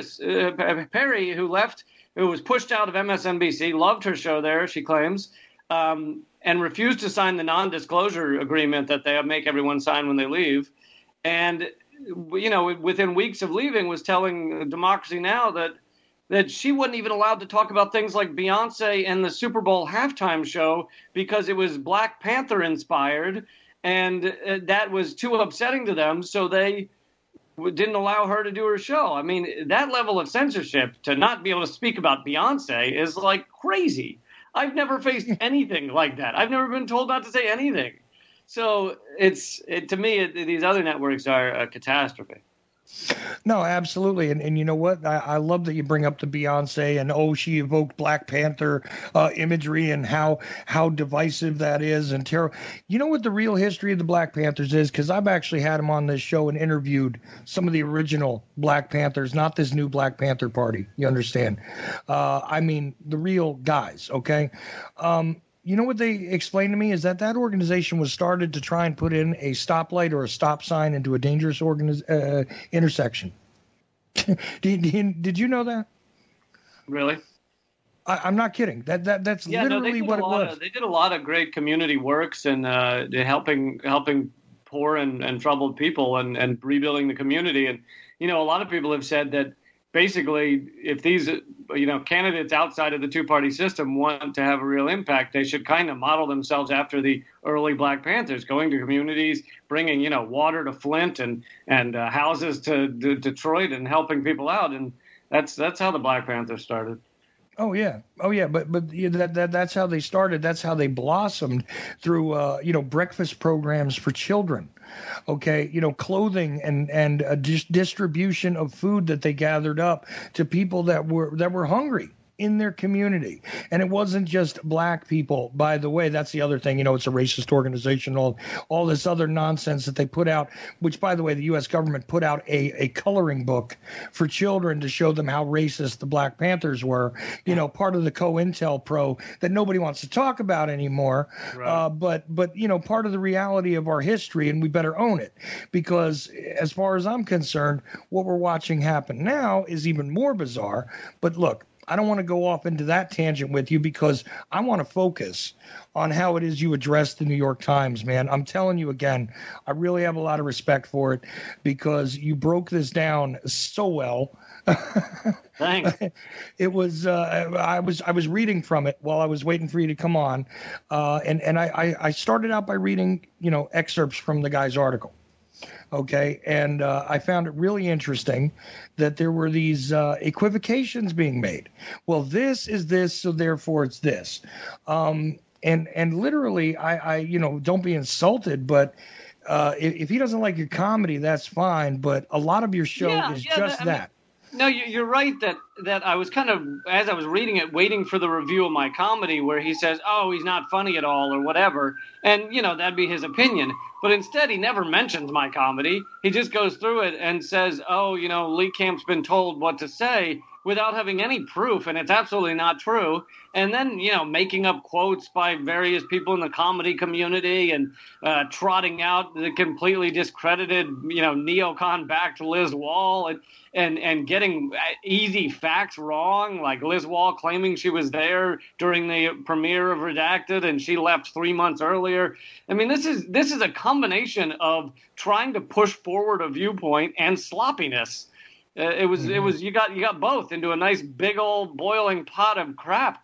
Perry, who was pushed out of MSNBC, loved her show there, she claims, and refused to sign the non-disclosure agreement that they make everyone sign when they leave. And, within weeks of leaving was telling Democracy Now! that she wasn't even allowed to talk about things like Beyonce and the Super Bowl halftime show because it was Black Panther inspired, and that was too upsetting to them, so they didn't allow her to do her show. I mean, that level of censorship to not be able to speak about Beyonce is like crazy. I've never faced anything like that. I've never been told not to say anything. So to me, these other networks are a catastrophe. No, absolutely. And you know what? I love that you bring up the Beyonce and, she evoked Black Panther imagery and how divisive that is and terrible. You know what the real history of the Black Panthers is? Because I've actually had them on this show and interviewed some of the original Black Panthers, not this new Black Panther Party. You understand? I mean, the real guys, okay? You know what they explained to me is that organization was started to try and put in a stoplight or a stop sign into a dangerous intersection. Did you know that? Really? I'm not kidding. That's literally what it was. They did a lot of great community works and helping poor and troubled people and rebuilding the community. And a lot of people have said that basically, if these candidates outside of the two-party system want to have a real impact, they should kind of model themselves after the early Black Panthers, going to communities, bringing water to Flint and houses to Detroit and helping people out. And that's how the Black Panthers started. Oh yeah. But that's how they started. That's how they blossomed through breakfast programs for children. Okay, clothing and distribution of food that they gathered up to people that were hungry in their community. And it wasn't just black people, by the way. That's the other thing. It's a racist organization, all this other nonsense that they put out, which, by the way, the U.S. government put out a coloring book for children to show them how racist the Black Panthers were, part of the COINTELPRO that nobody wants to talk about anymore. Right. But part of the reality of our history, and we better own it, because as far as I'm concerned, what we're watching happen now is even more bizarre. But look, I don't want to go off into that tangent with you because I want to focus on how it is you address the New York Times, man. I'm telling you again, I really have a lot of respect for it because you broke this down so well. Thanks. It was I was reading from it while I was waiting for you to come on, and I started out by reading excerpts from the guy's article. Okay, and I found it really interesting that there were these equivocations being made. Well, this is this, so therefore it's this. And literally, I don't be insulted, but if he doesn't like your comedy, that's fine. But a lot of your show is just that. No, you're right that that I was kind of, as I was reading it, waiting for the review of my comedy where he says, oh, he's not funny at all or whatever. And, that'd be his opinion. But instead, he never mentions my comedy. He just goes through it and says, oh, Lee Camp's been told what to say without having any proof, and it's absolutely not true. And then, making up quotes by various people in the comedy community and trotting out the completely discredited, neocon-backed Liz Wall and getting easy facts wrong, like Liz Wall claiming she was there during the premiere of Redacted and she left 3 months earlier. I mean, this is a combination of trying to push forward a viewpoint and sloppiness. It was you got both into a nice big old boiling pot of crap.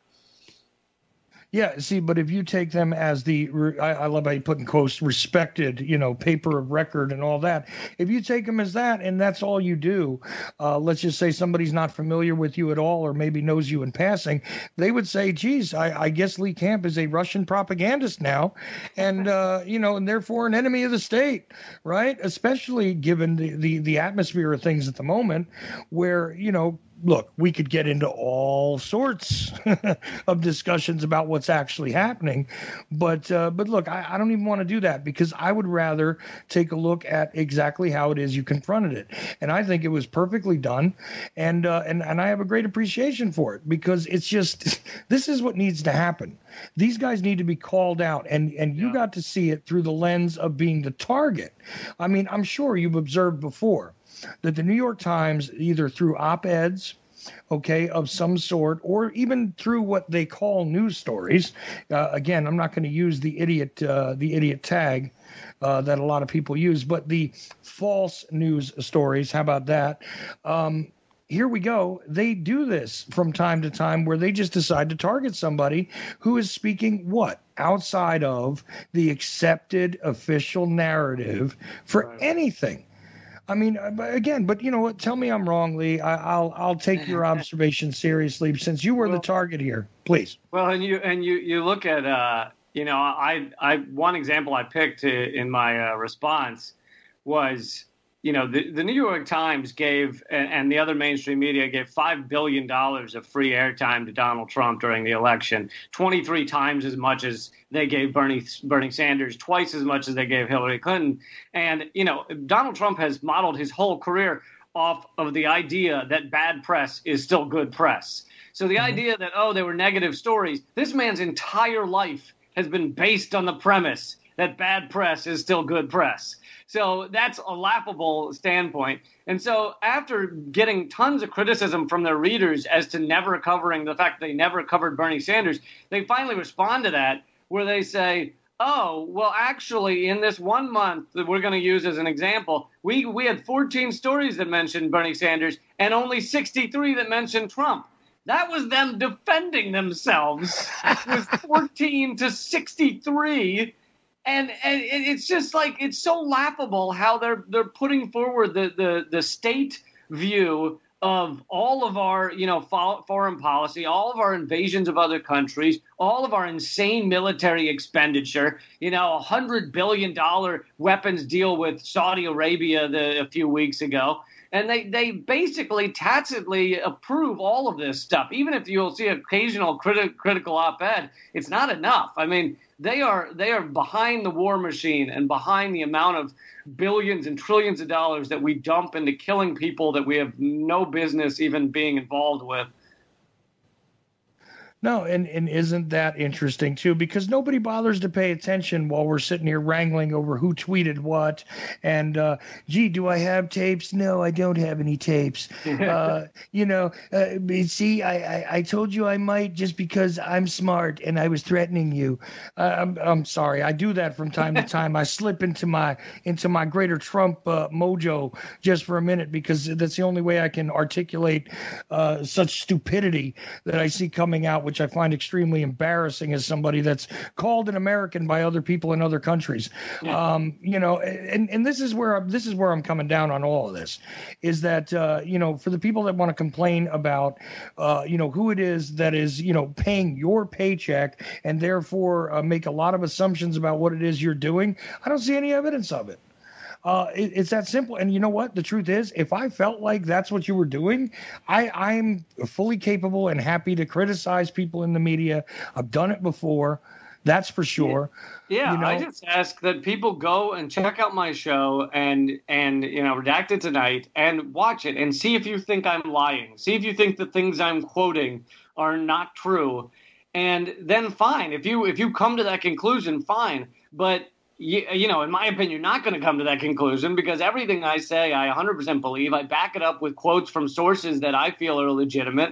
Yeah, see, but if you take them as I love how you put in quotes, respected, paper of record and all that. If you take them as that and that's all you do, let's just say somebody's not familiar with you at all or maybe knows you in passing, they would say, geez, I guess Lee Camp is a Russian propagandist now and, and therefore an enemy of the state, right? Especially given the atmosphere of things at the moment where, look, we could get into all sorts of discussions about what's actually happening, but look, I don't even want to do that because I would rather take a look at exactly how it is you confronted it, and I think it was perfectly done, and I have a great appreciation for it because it's just this is what needs to happen. These guys need to be called out, and you got to see it through the lens of being the target. I mean, I'm sure you've observed before that the New York Times, either through op-eds, of some sort, or even through what they call news stories. Again, I'm not going to use the idiot tag that a lot of people use, but the false news stories. How about that? Here we go. They do this from time to time where they just decide to target somebody who is speaking outside of the accepted official narrative for anything. I mean, again, but you know what? Tell me I'm wrong, Lee. I'll take your observation seriously since you were the target here. Please. Well, and you look at I one example I picked in my response was the New York Times gave and the other mainstream media gave $5 billion of free airtime to Donald Trump during the election, 23 times as much as they gave Bernie Sanders, twice as much as they gave Hillary Clinton. And, Donald Trump has modeled his whole career off of the idea that bad press is still good press. So the idea that, there were negative stories, this man's entire life has been based on the premise that bad press is still good press. So that's a laughable standpoint. And so after getting tons of criticism from their readers as to never covering the fact that they never covered Bernie Sanders, they finally respond to that where they say, oh, well, actually, in this 1 month that we're going to use as an example, we had 14 stories that mentioned Bernie Sanders and only 63 that mentioned Trump. That was them defending themselves. It was 14 to 63. And it's just like it's so laughable how they're putting forward the state view of all of our foreign policy, all of our invasions of other countries, all of our insane military expenditure, $100 billion weapons deal with Saudi Arabia a few weeks ago. And they basically tacitly approve all of this stuff. Even if you'll see occasional critical op-ed, it's not enough. I mean, they are behind the war machine and behind the amount of billions and trillions of dollars that we dump into killing people that we have no business even being involved with. No, and isn't that interesting, too? Because nobody bothers to pay attention while we're sitting here wrangling over who tweeted what. And, do I have tapes? No, I don't have any tapes. See, I told you I might just because I'm smart and I was threatening you. I'm sorry. I do that from time to time. I slip into my greater Trump mojo just for a minute because that's the only way I can articulate such stupidity that I see coming out, which I find extremely embarrassing as somebody that's called an American by other people in other countries. Yeah. And this is where I'm coming down on all of this, is that for the people that want to complain about who it is that is paying your paycheck and therefore make a lot of assumptions about what it is you're doing, I don't see any evidence of it. It's that simple. And you know what? The truth is, if I felt like that's what you were doing, I'm fully capable and happy to criticize people in the media. I've done it before. That's for sure. Yeah, you know? I just ask that people go and check out my show and Redacted Tonight and watch it and see if you think I'm lying. See if you think the things I'm quoting are not true. And then fine. If you come to that conclusion, fine. But in my opinion, you're not going to come to that conclusion because everything I say, I 100% believe. I back it up with quotes from sources that I feel are legitimate.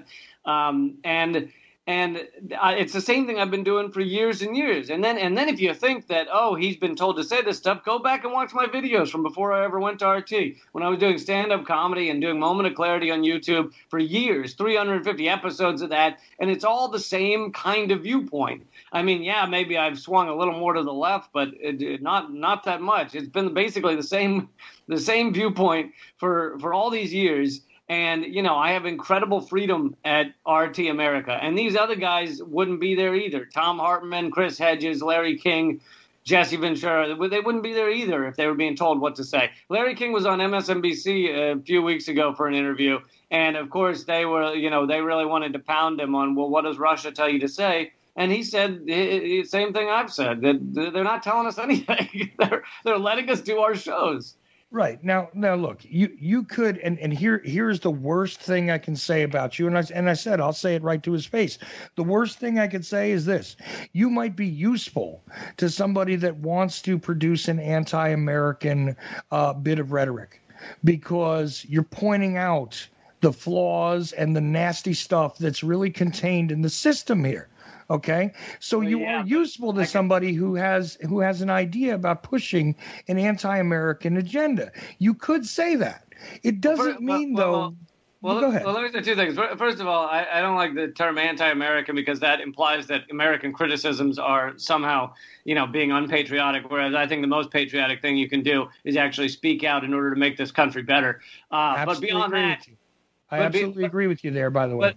And it's the same thing I've been doing for years and years. And then if you think that, he's been told to say this stuff, go back and watch my videos from before I ever went to RT. When I was doing stand-up comedy and doing Moment of Clarity on YouTube for years, 350 episodes of that, and it's all the same kind of viewpoint. I mean, yeah, maybe I've swung a little more to the left, but not that much. It's been basically the same viewpoint for all these years. And, I have incredible freedom at RT America. And these other guys wouldn't be there either. Tom Hartman, Chris Hedges, Larry King, Jesse Ventura, they wouldn't be there either if they were being told what to say. Larry King was on MSNBC a few weeks ago for an interview. And, of course, they were, they really wanted to pound him on, well, what does Russia tell you to say? And he said the same thing I've said, that they're not telling us anything. They're letting us do our shows. Right. Now look, you could, and here's the worst thing I can say about you. And I said, I'll say it right to his face. The worst thing I could say is this: you might be useful to somebody that wants to produce an anti-American bit of rhetoric because you're pointing out the flaws and the nasty stuff that's really contained in the system here. Okay, so you are useful to somebody who has an idea about pushing an anti-American agenda. You could say that. It doesn't mean, though. Well, go ahead. Well, let me say two things. First of all, I don't like the term anti-American because that implies that American criticisms are somehow, being unpatriotic, whereas I think the most patriotic thing you can do is actually speak out in order to make this country better. But beyond that, I absolutely agree with you there, by the way.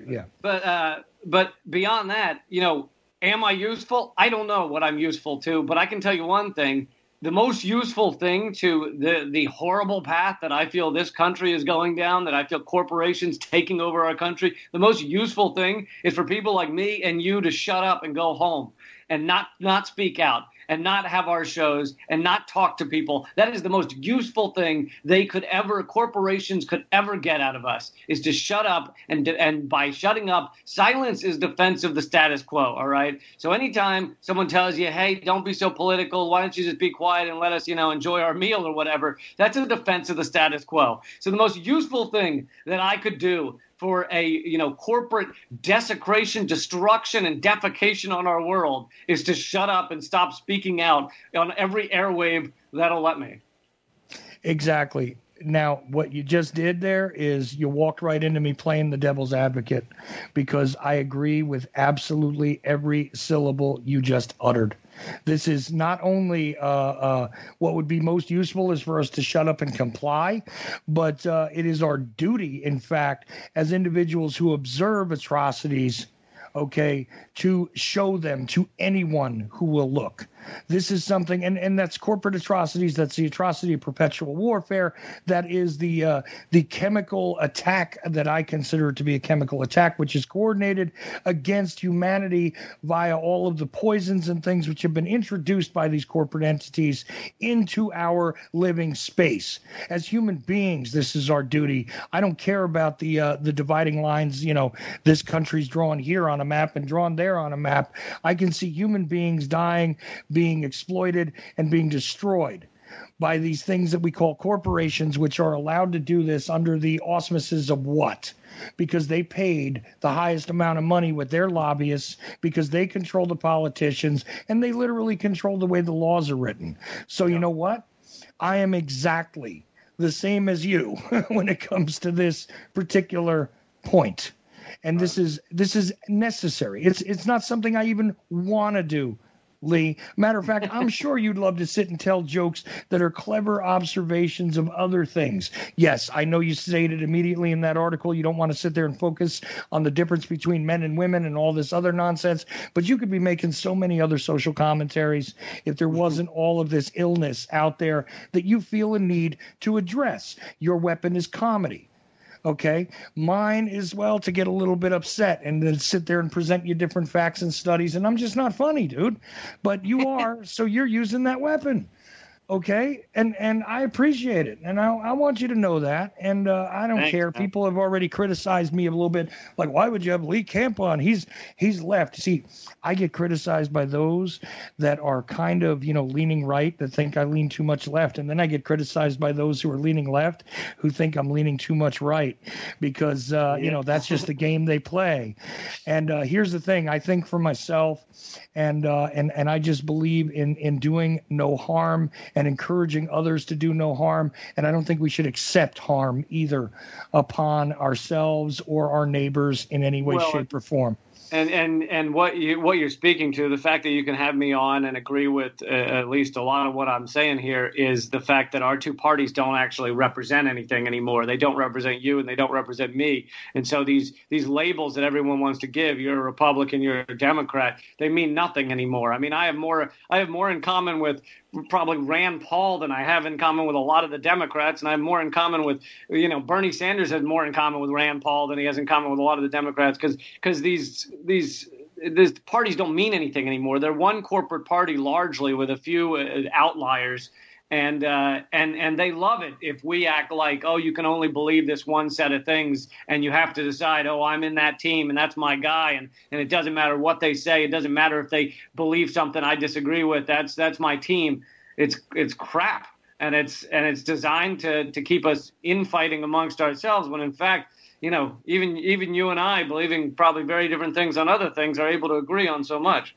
But beyond that, am I useful? I don't know what I'm useful to, but I can tell you one thing. The most useful thing to the horrible path that I feel this country is going down, that I feel corporations taking over our country, the most useful thing is for people like me and you to shut up and go home and not speak out and not have our shows and not talk to people. That is the most useful thing corporations could ever get out of us, is to shut up. And by shutting up, silence is defense of the status quo, all right? So anytime someone tells you, hey, don't be so political, why don't you just be quiet and let us, enjoy our meal or whatever, that's a defense of the status quo. So the most useful thing that I could do for a corporate desecration, destruction, and defecation on our world is to shut up and stop speaking out on every airwave that'll let me. Exactly. Now, what you just did there is you walked right into me playing the devil's advocate because I agree with absolutely every syllable you just uttered. This is not only what would be most useful is for us to shut up and comply, but it is our duty, in fact, as individuals who observe atrocities, to show them to anyone who will look. This is something, and that's corporate atrocities. That's the atrocity of perpetual warfare. That is the chemical attack that I consider to be a chemical attack, which is coordinated against humanity via all of the poisons and things which have been introduced by these corporate entities into our living space. As human beings, this is our duty. I don't care about the dividing lines. This country's drawn here on a map and drawn there on a map. I can see human beings dying, being exploited, and being destroyed by these things that we call corporations, which are allowed to do this under the auspices of what? Because they paid the highest amount of money with their lobbyists, because they control the politicians, and they literally control the way the laws are written. So you know what? I am exactly the same as you when it comes to this particular point. And this is necessary. It's not something I even want to do, Lee. Matter of fact, I'm sure you'd love to sit and tell jokes that are clever observations of other things. Yes, I know you stated immediately in that article you don't want to sit there and focus on the difference between men and women and all this other nonsense, but you could be making so many other social commentaries if there wasn't all of this illness out there that you feel a need to address. Your weapon is comedy. Okay. Mine is, well, to get a little bit upset and then sit there and present you different facts and studies. And I'm just not funny, dude. But you are, so you're using that weapon. Okay. And I appreciate it. And I want you to know that. And I don't care. Man. People have already criticized me a little bit. Like, why would you have Lee Camp on? He's left. See, I get criticized by those that are kind of, leaning right, that think I lean too much left. And then I get criticized by those who are leaning left, who think I'm leaning too much right, because, that's just the game they play. And here's the thing. I think for myself, and I just believe in doing no harm and encouraging others to do no harm. And I don't think we should accept harm either upon ourselves or our neighbors in any way, shape, or form. And what you're speaking to, the fact that you can have me on and agree with at least a lot of what I'm saying here, is the fact that our two parties don't actually represent anything anymore. They don't represent you and they don't represent me. And so these labels that everyone wants to give, you're a Republican, you're a Democrat, they mean nothing anymore. I mean, I have more in common with probably Rand Paul than I have in common with a lot of the Democrats, and I have more in common with, Bernie Sanders has more in common with Rand Paul than he has in common with a lot of the Democrats, because these parties don't mean anything anymore. They're one corporate party largely, with a few outliers, and they love it if we act like, oh, you can only believe this one set of things, and you have to decide, oh, I'm in that team and that's my guy, and it doesn't matter what they say, it doesn't matter if they believe something I disagree with, that's my team. It's crap, and it's designed to keep us infighting amongst ourselves, when in fact, even you and I, believing probably very different things on other things, are able to agree on so much.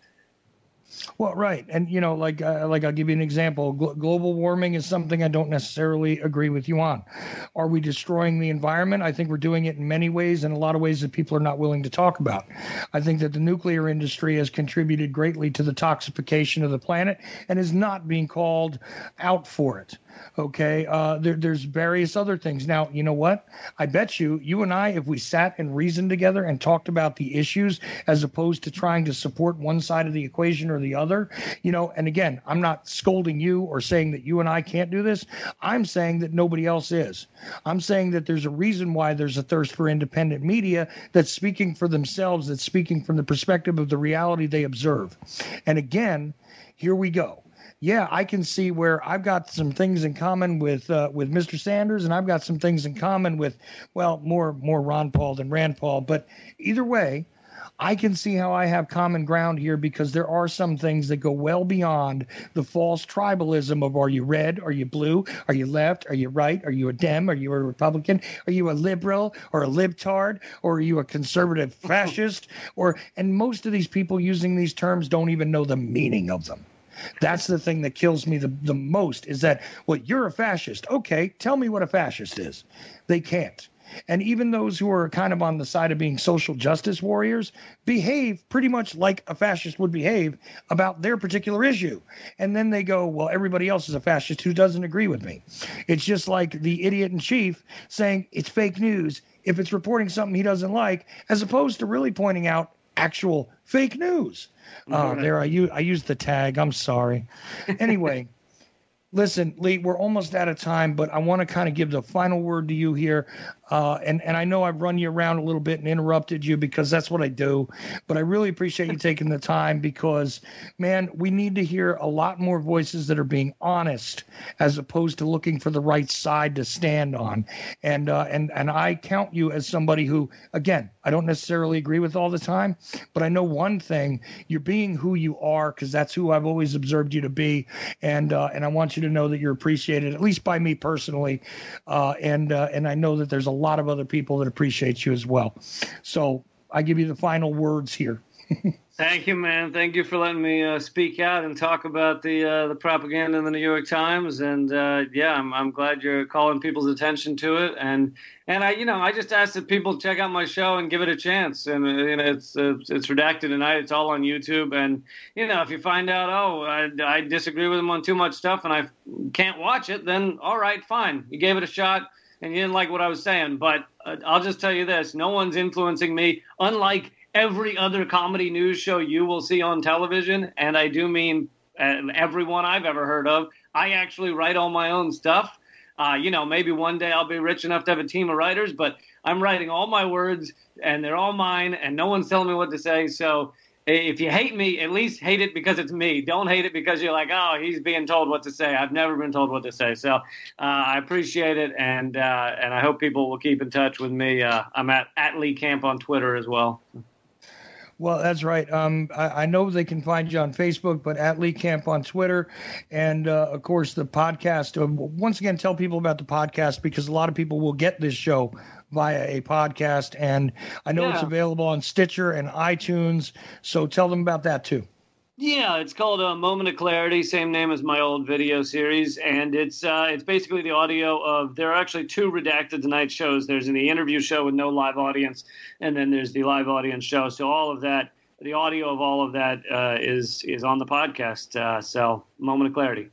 Well, right. And, like I'll give you an example. Global warming is something I don't necessarily agree with you on. Are we destroying the environment? I think we're doing it in many ways, and a lot of ways that people are not willing to talk about. I think that the nuclear industry has contributed greatly to the toxification of the planet and is not being called out for it. Okay, there's various other things. Now, you know what? I bet you and I, if we sat and reasoned together and talked about the issues as opposed to trying to support one side of the equation or the other, and again, I'm not scolding you or saying that you and I can't do this. I'm saying that nobody else is. I'm saying that there's a reason why there's a thirst for independent media that's speaking for themselves, that's speaking from the perspective of the reality they observe. And again, here we go. Yeah, I can see where I've got some things in common with Mr. Sanders, and I've got some things in common with, well, more Ron Paul than Rand Paul. But either way, I can see how I have common ground here, because there are some things that go well beyond the false tribalism of, are you red? Are you blue? Are you left? Are you right? Are you a Dem? Are you a Republican? Are you a liberal or a libtard? Or are you a conservative fascist? And most of these people using these terms don't even know the meaning of them. That's the thing that kills me the most, is that, well, you're a fascist. Okay, tell me what a fascist is. They can't. And even those who are kind of on the side of being social justice warriors behave pretty much like a fascist would behave about their particular issue. And then they go, well, everybody else is a fascist who doesn't agree with me. It's just like the idiot in chief saying it's fake news if it's reporting something he doesn't like, as opposed to really pointing out actual fake news. There, I used the tag. I'm sorry. Anyway, listen, Lee, we're almost out of time, but I want to kind of give the final word to you here. And I know I've run you around a little bit and interrupted you, because that's what I do. But I really appreciate you taking the time, because, man, we need to hear a lot more voices that are being honest, as opposed to looking for the right side to stand on. And I count you as somebody who, again, I don't necessarily agree with all the time, but I know one thing: you're being who you are, because that's who I've always observed you to be. And I want you to know that you're appreciated, at least by me personally. And I know that there's a lot of other people that appreciate you as well. So I give you the final words here. Thank you, man. Thank you for letting me speak out and talk about the propaganda in the New York Times. And I'm glad you're calling people's attention to it. And I just ask that people check out my show and give it a chance. And it's Redacted Tonight. It's all on YouTube. And if you find out, I disagree with them on too much stuff and I can't watch it, then all right, fine. You gave it a shot and you didn't like what I was saying. But I'll just tell you this: no one's influencing me, unlike every other comedy news show you will see on television, and I do mean everyone I've ever heard of. I actually write all my own stuff. Maybe one day I'll be rich enough to have a team of writers, but I'm writing all my words, and they're all mine, and no one's telling me what to say. So if you hate me, at least hate it because it's me. Don't hate it because you're like, oh, he's being told what to say. I've never been told what to say. So I appreciate it, and I hope people will keep in touch with me. I'm at Lee Camp on Twitter as well. Well, that's right. I know they can find you on Facebook, but at Lee Camp on Twitter. And, of course, the podcast. Once again, tell people about the podcast because a lot of people will get this show via a podcast. And I know it's available on Stitcher and iTunes. So tell them about that, too. Yeah, it's called Moment of Clarity, same name as my old video series, and it's basically the audio of. There are actually two Redacted Tonight shows. There's the interview show with no live audience, and then there's the live audience show. So all of that, the audio of all of that is on the podcast. So Moment of Clarity.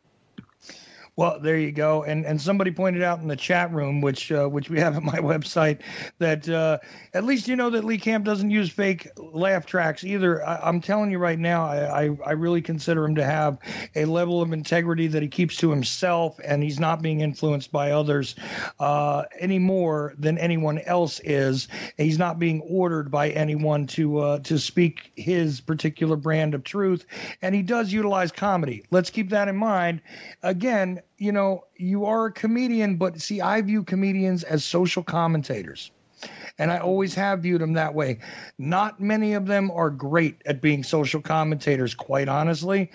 Well, there you go. And somebody pointed out in the chat room, which we have at my website, that at least you know that Lee Camp doesn't use fake laugh tracks either. I'm telling you right now, I really consider him to have a level of integrity that he keeps to himself, and he's not being influenced by others any more than anyone else is. He's not being ordered by anyone to speak his particular brand of truth, and he does utilize comedy. Let's keep that in mind. Again, you are a comedian, but see, I view comedians as social commentators. And I always have viewed them that way. Not many of them are great at being social commentators, quite honestly.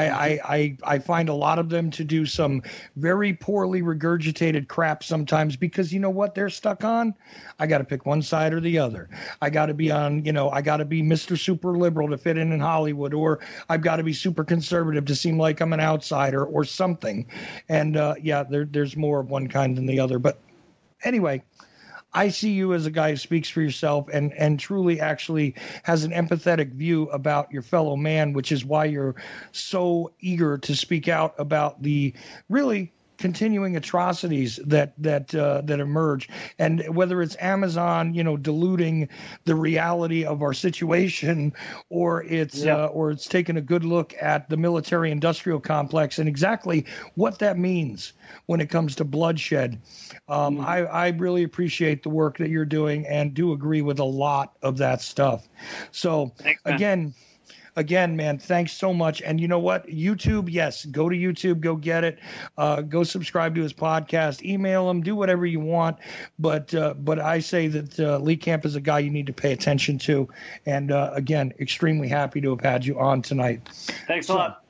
I find a lot of them to do some very poorly regurgitated crap sometimes because you know what they're stuck on? I got to pick one side or the other. I got to be on, I got to be Mr. Super Liberal to fit in Hollywood, or I've got to be super conservative to seem like I'm an outsider or something. And there's more of one kind than the other. But anyway, I see you as a guy who speaks for yourself and truly actually has an empathetic view about your fellow man, which is why you're so eager to speak out about the really continuing atrocities that emerge, and whether it's Amazon, diluting the reality of our situation, or it's taking a good look at the military-industrial complex and exactly what that means when it comes to bloodshed. I really appreciate the work that you're doing and do agree with a lot of that stuff. So thanks, Again, man, thanks so much. And you know what? YouTube, yes, go to YouTube, go get it. Go subscribe to his podcast, email him, do whatever you want. But I say that Lee Camp is a guy you need to pay attention to. And again, extremely happy to have had you on tonight. Thanks a lot.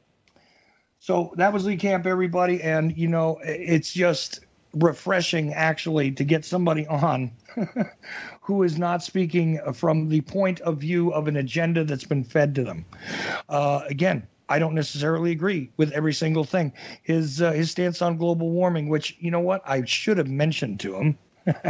So that was Lee Camp, everybody. And, it's just refreshing, actually, to get somebody on who is not speaking from the point of view of an agenda that's been fed to them. Again, I don't necessarily agree with every single thing. His stance on global warming, which, you know what, I should have mentioned to him,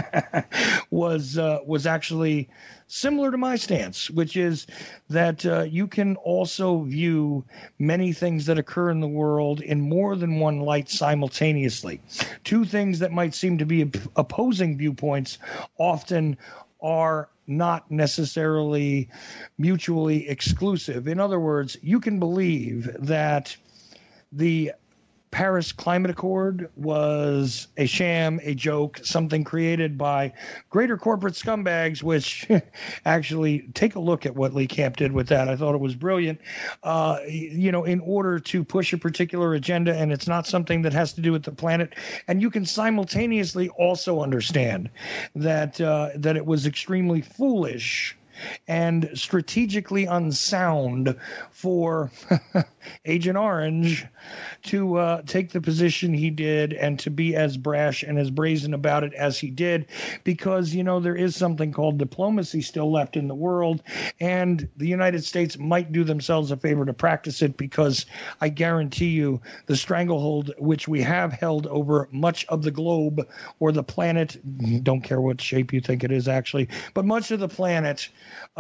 was actually similar to my stance, which is that you can also view many things that occur in the world in more than one light simultaneously. Two things that might seem to be opposing viewpoints often are not necessarily mutually exclusive. In other words, you can believe that the Paris Climate Accord was a sham, a joke, something created by greater corporate scumbags, which actually take a look at what Lee Camp did with that. I thought it was brilliant, in order to push a particular agenda, and it's not something that has to do with the planet. And you can simultaneously also understand that it was extremely foolish and strategically unsound for Agent Orange to take the position he did and to be as brash and as brazen about it as he did, because, you know, there is something called diplomacy still left in the world, and the United States might do themselves a favor to practice it, because I guarantee you the stranglehold which we have held over much of the globe or the planet, don't care what shape you think it is actually, but much of the planet,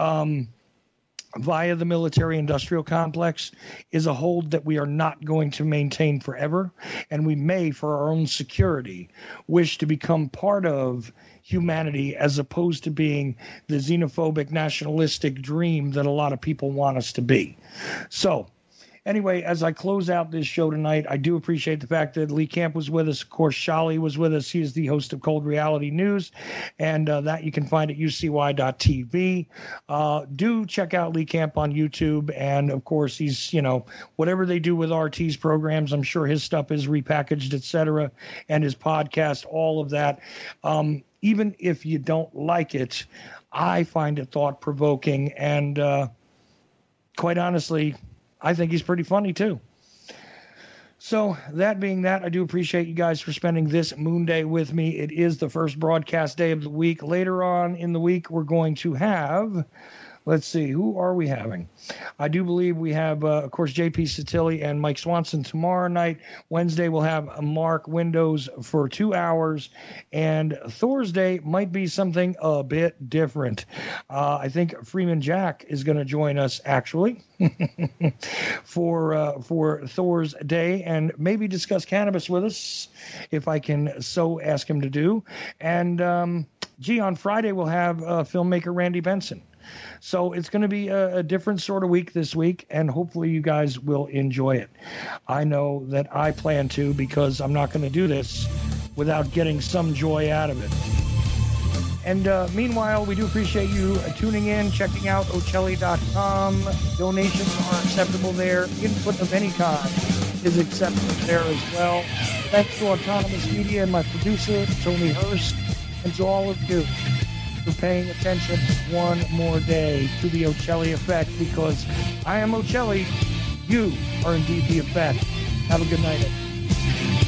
via the military-industrial complex, is a hold that we are not going to maintain forever, and we may, for our own security, wish to become part of humanity as opposed to being the xenophobic, nationalistic dream that a lot of people want us to be. So, anyway, as I close out this show tonight, I do appreciate the fact that Lee Camp was with us. Of course, Shali was with us. He is the host of Cold Reality News, and that you can find at ucy.tv. Do check out Lee Camp on YouTube, and of course, he's, you know, whatever they do with RT's programs, I'm sure his stuff is repackaged, etc., and his podcast, all of that. Even if you don't like it, I find it thought-provoking, and quite honestly, I think he's pretty funny too. So that being that, I do appreciate you guys for spending this Moon Day with me. It is the first broadcast day of the week. Later on in the week, we're going to have, let's see, who are we having? I do believe we have, of course, JP Satilli and Mike Swanson tomorrow night. Wednesday, we'll have Mark Windows for 2 hours. And Thursday might be something a bit different. I think Freeman Jack is going to join us, actually, for Thor's Day, and maybe discuss cannabis with us, if I can so ask him to do. And, on Friday, we'll have filmmaker Randy Benson. So it's going to be a different sort of week this week, and hopefully you guys will enjoy it. I know that I plan to, because I'm not going to do this without getting some joy out of it. And meanwhile, we do appreciate you tuning in, checking out Ochelli.com. Donations are acceptable there. Input of any kind is acceptable there as well. Thanks to Autonomous Media and my producer, Tony Hurst, and to all of you for paying attention one more day to the Ochelli Effect, because I am Ochelli. You are indeed the effect. Have a good night.